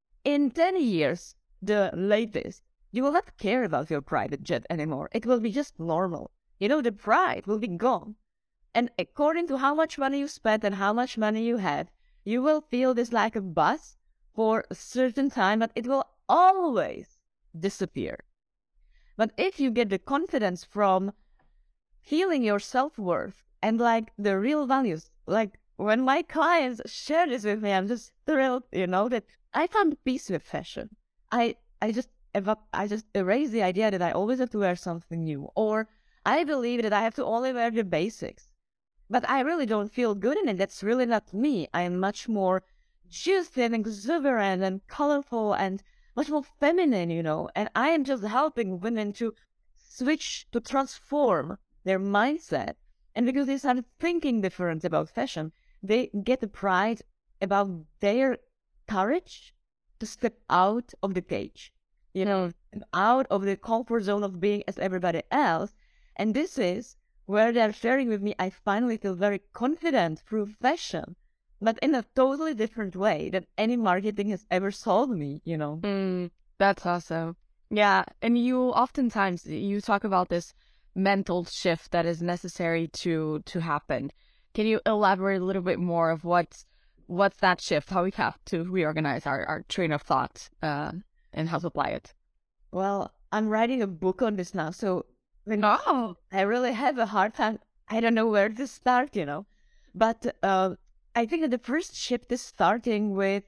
in ten years, the latest, you will not care about your private jet anymore. It will be just normal. You know, the pride will be gone. And according to how much money you spend and how much money you have, you will feel this like a buzz for a certain time, but it will always disappear. But if you get the confidence from feeling your self-worth and like the real values, like when my clients share this with me, I'm just thrilled, you know, that I found peace with fashion. I I just evap- I just erase the idea that I always have to wear something new, or I believe that I have to only wear the basics. But I really don't feel good in it. That's really not me. I am much more juicy and exuberant and colorful and much more feminine, you know. And I am just helping women to switch, to transform their mindset. And because they start thinking different about fashion, they get the pride about their courage to step out of the cage, you know, out of the comfort zone of being as everybody else. And this is where they're sharing with me, I finally feel very confident through fashion, but in a totally different way than any marketing has ever sold me, you know. Mm, that's awesome. Yeah, and you oftentimes you talk about this mental shift that is necessary to to happen. Can you elaborate a little bit more of what's what's that shift? How we have to reorganize our, our train of thought uh, and how to apply it? Well, I'm writing a book on this now, so when Oh, I really have a hard time. I don't know where to start, you know. But uh, I think that the first shift is starting with,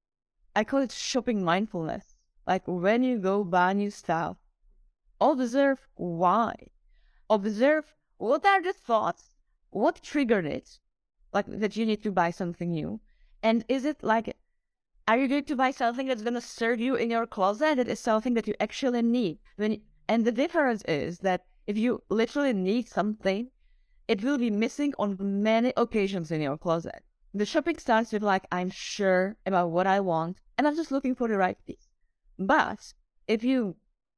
I call it shopping mindfulness. Like when you go buy new stuff, observe why. Observe what are the thoughts, what triggered it, like that you need to buy something new. And is it like, are you going to buy something that's going to serve you in your closet? That is something that you actually need. When And the difference is that if you literally need something, it will be missing on many occasions in your closet. The shopping starts with like, I'm sure about what I want, and I'm just looking for the right piece. But if you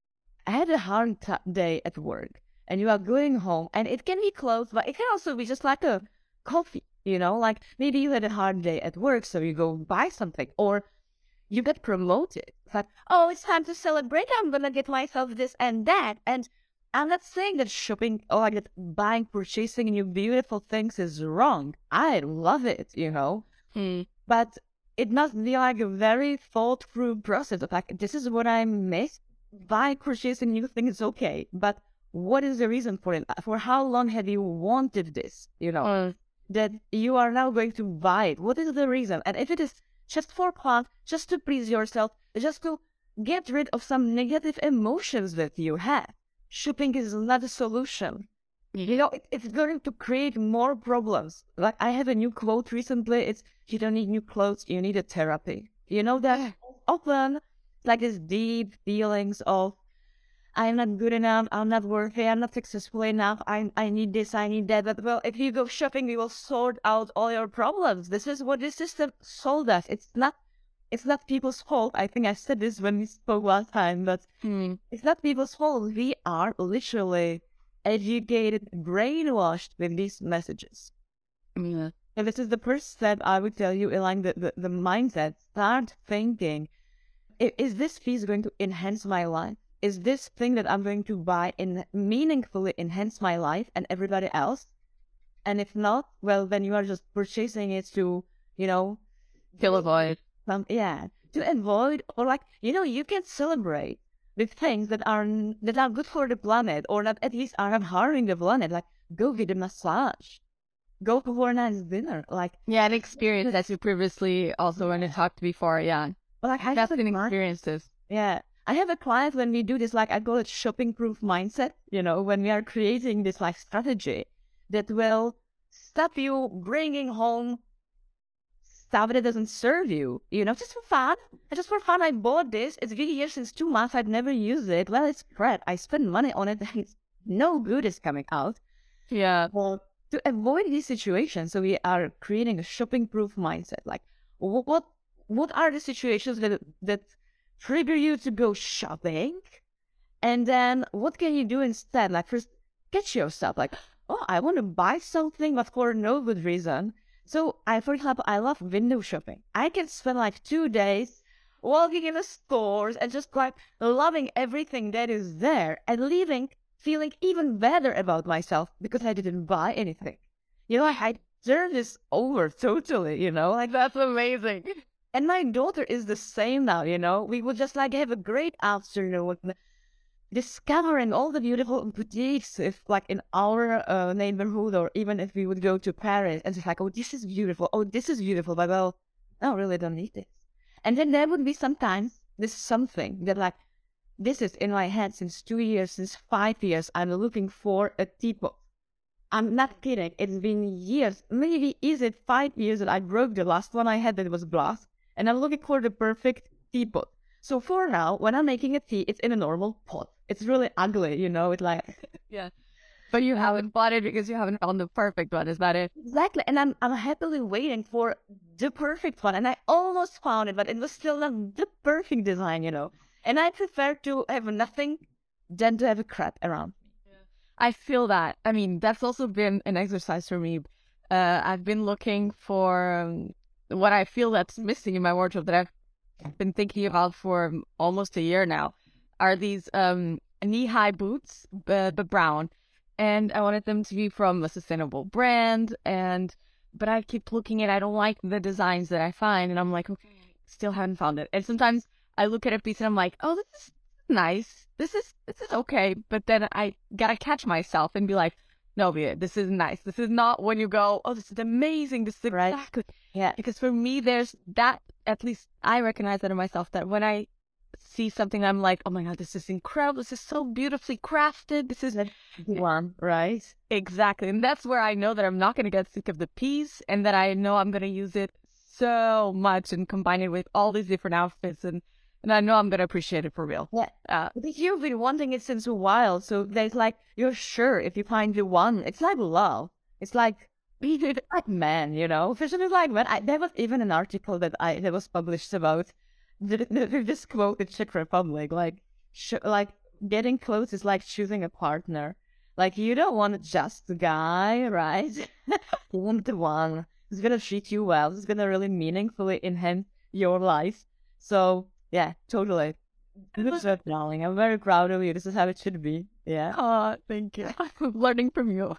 had a hard t- day at work and you are going home, and it can be clothes, but it can also be just like a coffee, you know, like maybe you had a hard day at work, so you go buy something, or you get promoted. It's like, oh, it's time to celebrate. I'm going to get myself this and that. And I'm not saying that shopping or like that buying, purchasing new beautiful things is wrong. I love it, you know. hmm. But it must be like a very thought through process of like, this is what I miss. Buying, purchasing new things is okay. But what is the reason for it? For how long have you wanted this, you know, Mm. that you are now going to buy it? What is the reason? And if it is just for fun, just to please yourself, just to get rid of some negative emotions that you have, shopping is not a solution. You know, it, it's going to create more problems. Like I have a new quote recently. It's, you don't need new clothes, you need a therapy. You know that often like these deep feelings of, I'm not good enough, I'm not worthy, I'm not successful enough, I I need this, I need that. But well, if you go shopping, you will sort out all your problems. This is what this system sold us. It's not it's not people's fault. I think I said this when we spoke last time, but Hmm. it's not people's fault. We are literally educated, brainwashed with these messages. Yeah. And this is the first step I would tell you in like the, the, the mindset. Start thinking, i- is this piece going to enhance my life? Is this thing that I'm going to buy in meaningfully enhance my life and everybody else? And if not, well, then you are just purchasing it to, you know, Fill a void. um, yeah, to avoid, or like, you know, you can celebrate with things that are n- that are good for the planet, or that at least are not harming the planet. Like, go get a massage, go for a nice dinner. Like, Yeah, an experience that you previously also when you talked before. Yeah, like I that's have a an client- experiences. yeah, I have a client when we do this, like I call it shopping proof mindset. You know, when we are creating this like strategy that will stop you bringing home stuff that doesn't serve you, you know, just for fun. And just for fun, I bought this. It's been here since two months. I've never used it. Well, it's crap. I spent money on it. And it's no good is coming out. Yeah. Well, to avoid these situations, so we are creating a shopping-proof mindset. Like, wh- what what are the situations that that trigger you to go shopping? And then what can you do instead? Like, first, catch yourself. Like, oh, I want to buy something, but for no good reason. So, I, for example, I love window shopping. I can spend like two days walking in the stores and just like loving everything that is there and leaving feeling even better about myself because I didn't buy anything. You know, I, I turned this over totally, you know, like That's amazing. and my daughter is the same now, you know. We would just like have a great afternoon, discovering all the beautiful boutiques, if like in our uh, neighborhood, or even if we would go to Paris, and it's like, oh, this is beautiful. Oh, this is beautiful. But well, no, really don't need this. And then there would be sometimes this something that like, this is in my head since two years, since five years. I'm looking for a teapot. I'm not kidding. It's been years, maybe is it five years that I broke the last one I had that was glass, and I'm looking for the perfect teapot. So for now, when I'm making a tea, it's in a normal pot. It's really ugly, you know. It's like Yeah. But you haven't bought it because you haven't found the perfect one. Is that it? exactly, and I'm I'm happily waiting for the perfect one, and I almost found it, but it was still not the perfect design, you know. And I prefer to have nothing than to have a crap around. I feel that. I mean, that's also been an exercise for me. Uh, I've been looking for um, what I feel that's missing in my wardrobe that I've been thinking about for almost a year now. Are these um, knee-high boots, but, but brown, and I wanted them to be from a sustainable brand. And but I keep looking at, I don't like the designs that I find, and I'm like, okay, still haven't found it. And sometimes I look at a piece and I'm like, oh, this is nice. This is this is okay. But then I gotta catch myself and be like, no, Bea, this is nice. This is not when you go, oh, this is amazing. This is Right. exactly. Yeah. Because for me, there's that, at least I recognize that in myself, that when I see something, I'm like, oh my God, this is incredible. This is so beautifully crafted. This is The one, right? exactly. And that's where I know that I'm not going to get sick of the piece, and that I know I'm going to use it so much and combine it with all these different outfits. And, and I know I'm going to appreciate it for real. Yeah. Uh, But you've been wanting it since a while, so there's like, you're sure if you find the one, it's like love. It's like, like man, you know? Fashion is like man. I, there was even an article that I that was published about the, the, this quote in Czech Republic, like, sh- like getting clothes is like choosing a partner. Like you don't want just the guy, right? You want the one who's gonna treat you well, who's gonna really meaningfully enhance your life. So yeah, totally. Good job, darling. I'm very proud of you. This is how it should be. Yeah. oh, thank you. I'm learning from you.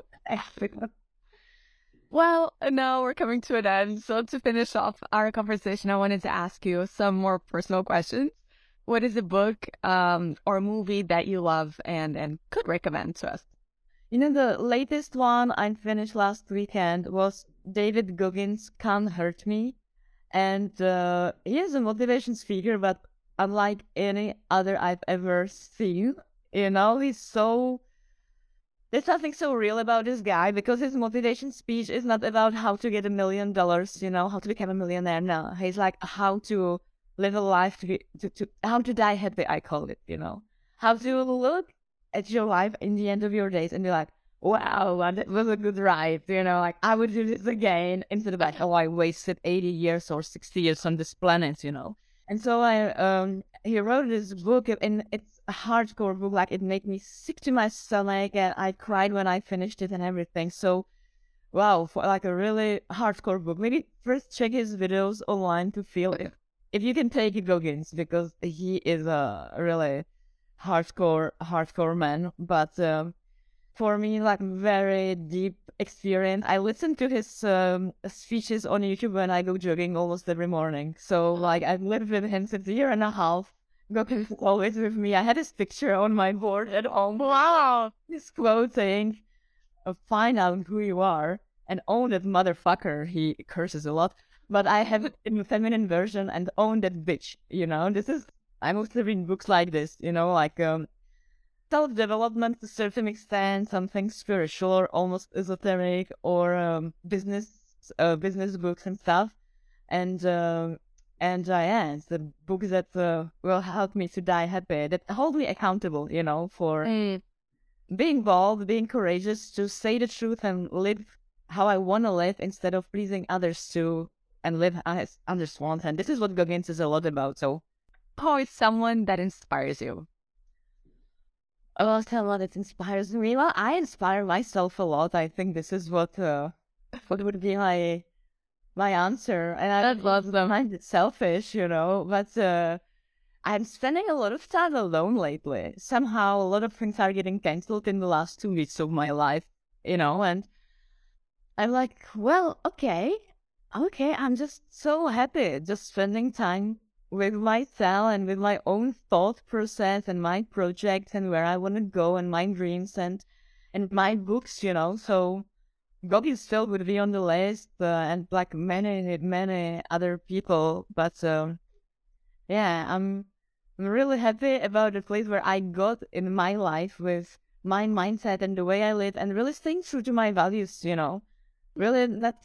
Well, now we're coming to an end. So to finish off our conversation, I wanted to ask you some more personal questions. What is a book um, or movie that you love and, and could recommend to us? You know, the latest one I finished last weekend was David Goggins' Can't Hurt Me. And uh, he is a motivation speaker, but unlike any other I've ever seen, you know, he's so... There's something so real about this guy, because his motivation speech is not about how to get a million dollars, you know, how to become a millionaire. No, he's like how to live a life, to, be, to, to how to die happy, I call it, you know. How to look at your life in the end of your days and be like, wow, that was a good ride, you know, like I would do this again, instead of like, oh, I wasted eighty years or sixty years on this planet, you know. And so I, um, he wrote this book, and it's a hardcore book. Like it made me sick to my stomach, and I cried when I finished it and everything. So, wow, for like a really hardcore book. Maybe first check his videos online to feel if, if you can take Goggins, because he is a really hardcore, hardcore man. But um, for me, like very deep experience. I listen to his um, speeches on YouTube when I go jogging almost every morning. So like I've lived with him since a year and a half. Goggins is always with me. I had his picture on my board at home. Wow! His quote saying, "Find out who you are and own that motherfucker." He curses a lot, but I have it in the feminine version, and own that bitch. You know, this is I mostly read books like this. You know, like um. self-development to a certain extent, something spiritual or almost esoteric, or um, business uh, business books and stuff. And um, and uh, yeah, it's the books that uh, will help me to die happy, that hold me accountable, you know, for Mm. being bold, being courageous, to say the truth and live how I want to live instead of pleasing others too, and live as others want. And this is what Goggins is a lot about. So, Who is someone that inspires you? well, someone that inspires me. Well, I inspire myself a lot. I think this is what uh, what would be my my answer. And I That's awesome. find it selfish, you know. But uh, I'm spending a lot of time alone lately. Somehow, a lot of things are getting cancelled in the last two weeks of my life, you know. And I'm like, well, okay, okay. I'm just so happy, just spending time with myself and with my own thought process and my projects and where I want to go and my dreams and and my books, you know. So Gogi still would be on the list, uh, and like many many other people. But um, yeah, I'm I'm really happy about the place where I got in my life with my mindset and the way I live, and really staying true to my values. You know, really not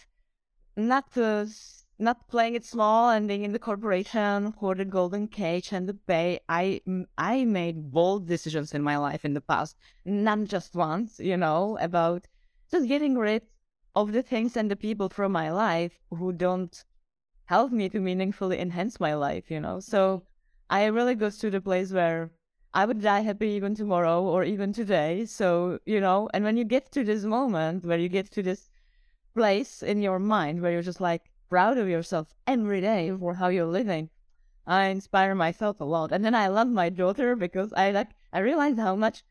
not uh, s- not playing it small and being in the corporation for the golden cage and the pay. I m- I made bold decisions in my life in the past, not just once. You know, about just getting rid of the things and the people from my life who don't help me to meaningfully enhance my life. You know, so I really goes to the place where I would die happy even tomorrow or even today. So, you know, and when you get to this moment where you get to this place in your mind where you're just like proud of yourself every day for how you're living, I inspire myself a lot. And then I love my daughter because I like, I realize how much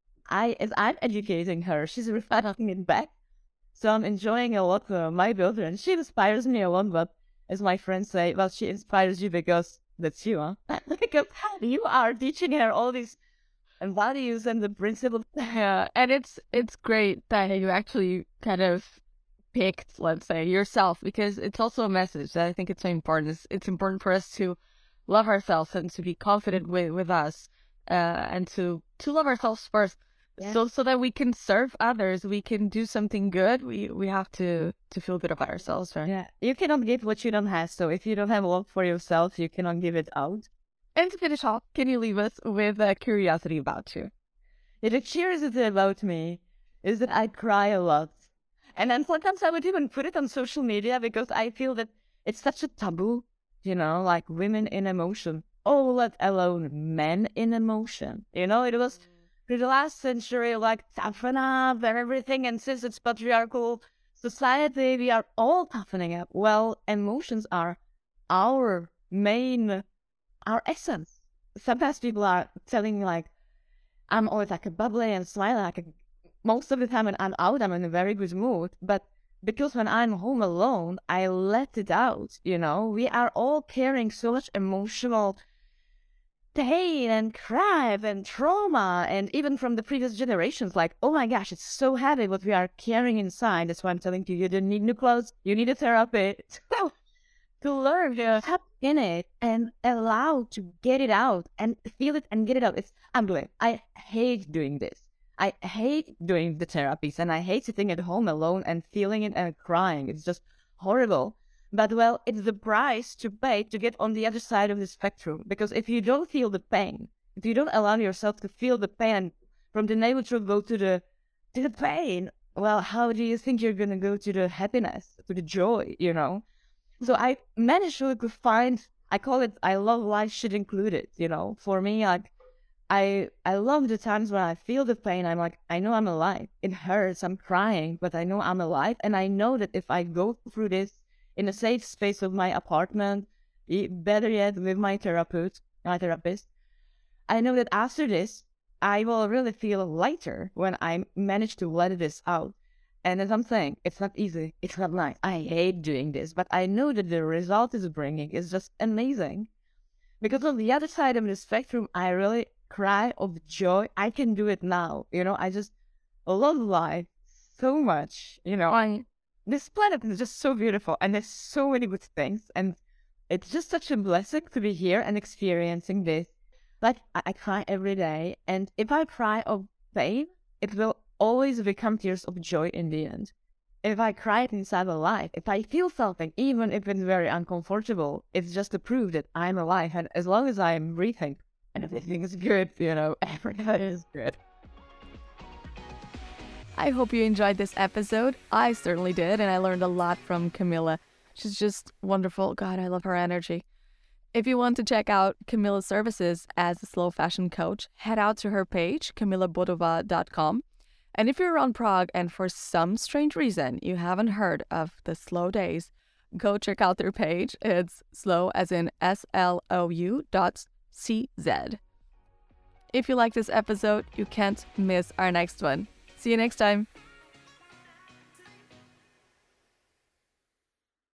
I, as I'm educating her, she's reflecting it back. So I'm enjoying a lot uh, my daughter, and she inspires me a lot. But as my friends say, well, she inspires you because that's you, huh? Because you are teaching her all these and values and the principles. Yeah, and it's it's great that you actually kind of picked, let's say, yourself, because it's also a message that I think it's so important. It's, it's important for us to love ourselves and to be confident with, with us, uh, and to to love ourselves first. Yeah. So so that we can serve others, we can do something good. We we have to to feel good about ourselves, right? Yeah, you cannot give what you don't have. So if you don't have love for yourself, you cannot give it out. And to finish off, can you leave us with a curiosity about you? Yeah, the curiosity about me is that I cry a lot. And then sometimes I would even put it on social media because I feel that it's such a taboo, you know, like women in emotion. Oh, let alone men in emotion. You know, it was for the last century, like toughen up and everything. And since it's patriarchal society, we are all toughening up. Well, emotions are our main, our essence. Sometimes people are telling me like, I'm always like a bubbly and smiling. Like a, most of the time when I'm out, I'm in a very good mood. But because when I'm home alone, I let it out. You know, we are all carrying so much emotional pain and crap and trauma, and even from the previous generations. Like, oh my gosh, it's so heavy what we are carrying inside. That's why I'm telling you, you don't need new clothes. You need a therapist. To learn to tap in it and allow to get it out and feel it and get it out. It's I'm doing. I hate doing this. I hate doing the therapies, and I hate sitting at home alone and feeling it and crying. It's just horrible. But well, it's the price to pay to get on the other side of the spectrum. Because if you don't feel the pain, if you don't allow yourself to feel the pain from the neutral go to the to the pain, well, how do you think you're gonna go to the happiness, to the joy, you know? So I managed to to find, I call it, I love life shit included, you know. For me, like, I I love the times when I feel the pain. I'm like, I know I'm alive. It hurts, I'm crying, but I know I'm alive. And I know that if I go through this in a safe space of my apartment, e- better yet, with my therapist, my therapist, I know that after this, I will really feel lighter when I manage to let this out. And as I'm saying, it's not easy. It's not nice. I hate doing this, but I know that the result is bringing is just amazing. Because on the other side of the spectrum, I really cry of joy. I can do it now. You know, I just love life so much. You know, I this planet is just so beautiful, and there's so many good things. And it's just such a blessing to be here and experiencing this. Like, I, I cry every day. And if I cry of pain, it will always become tears of joy in the end. If I cry inside alive, if I feel something, even if it's very uncomfortable, it's just to prove that I'm alive. And as long as I'm breathing and everything is good, you know, everything is good. I hope you enjoyed this episode. I certainly did, and I learned a lot from Camilla. She's just wonderful. God, I love her energy. If you want to check out Camilla's services as a slow fashion coach, head out to her page, camilla bodova dot com. And if you're around Prague and for some strange reason you haven't heard of the Slow Days, go check out their page. It's slow as in S L O U dot C Z. If you like this episode, you can't miss our next one. See you next time.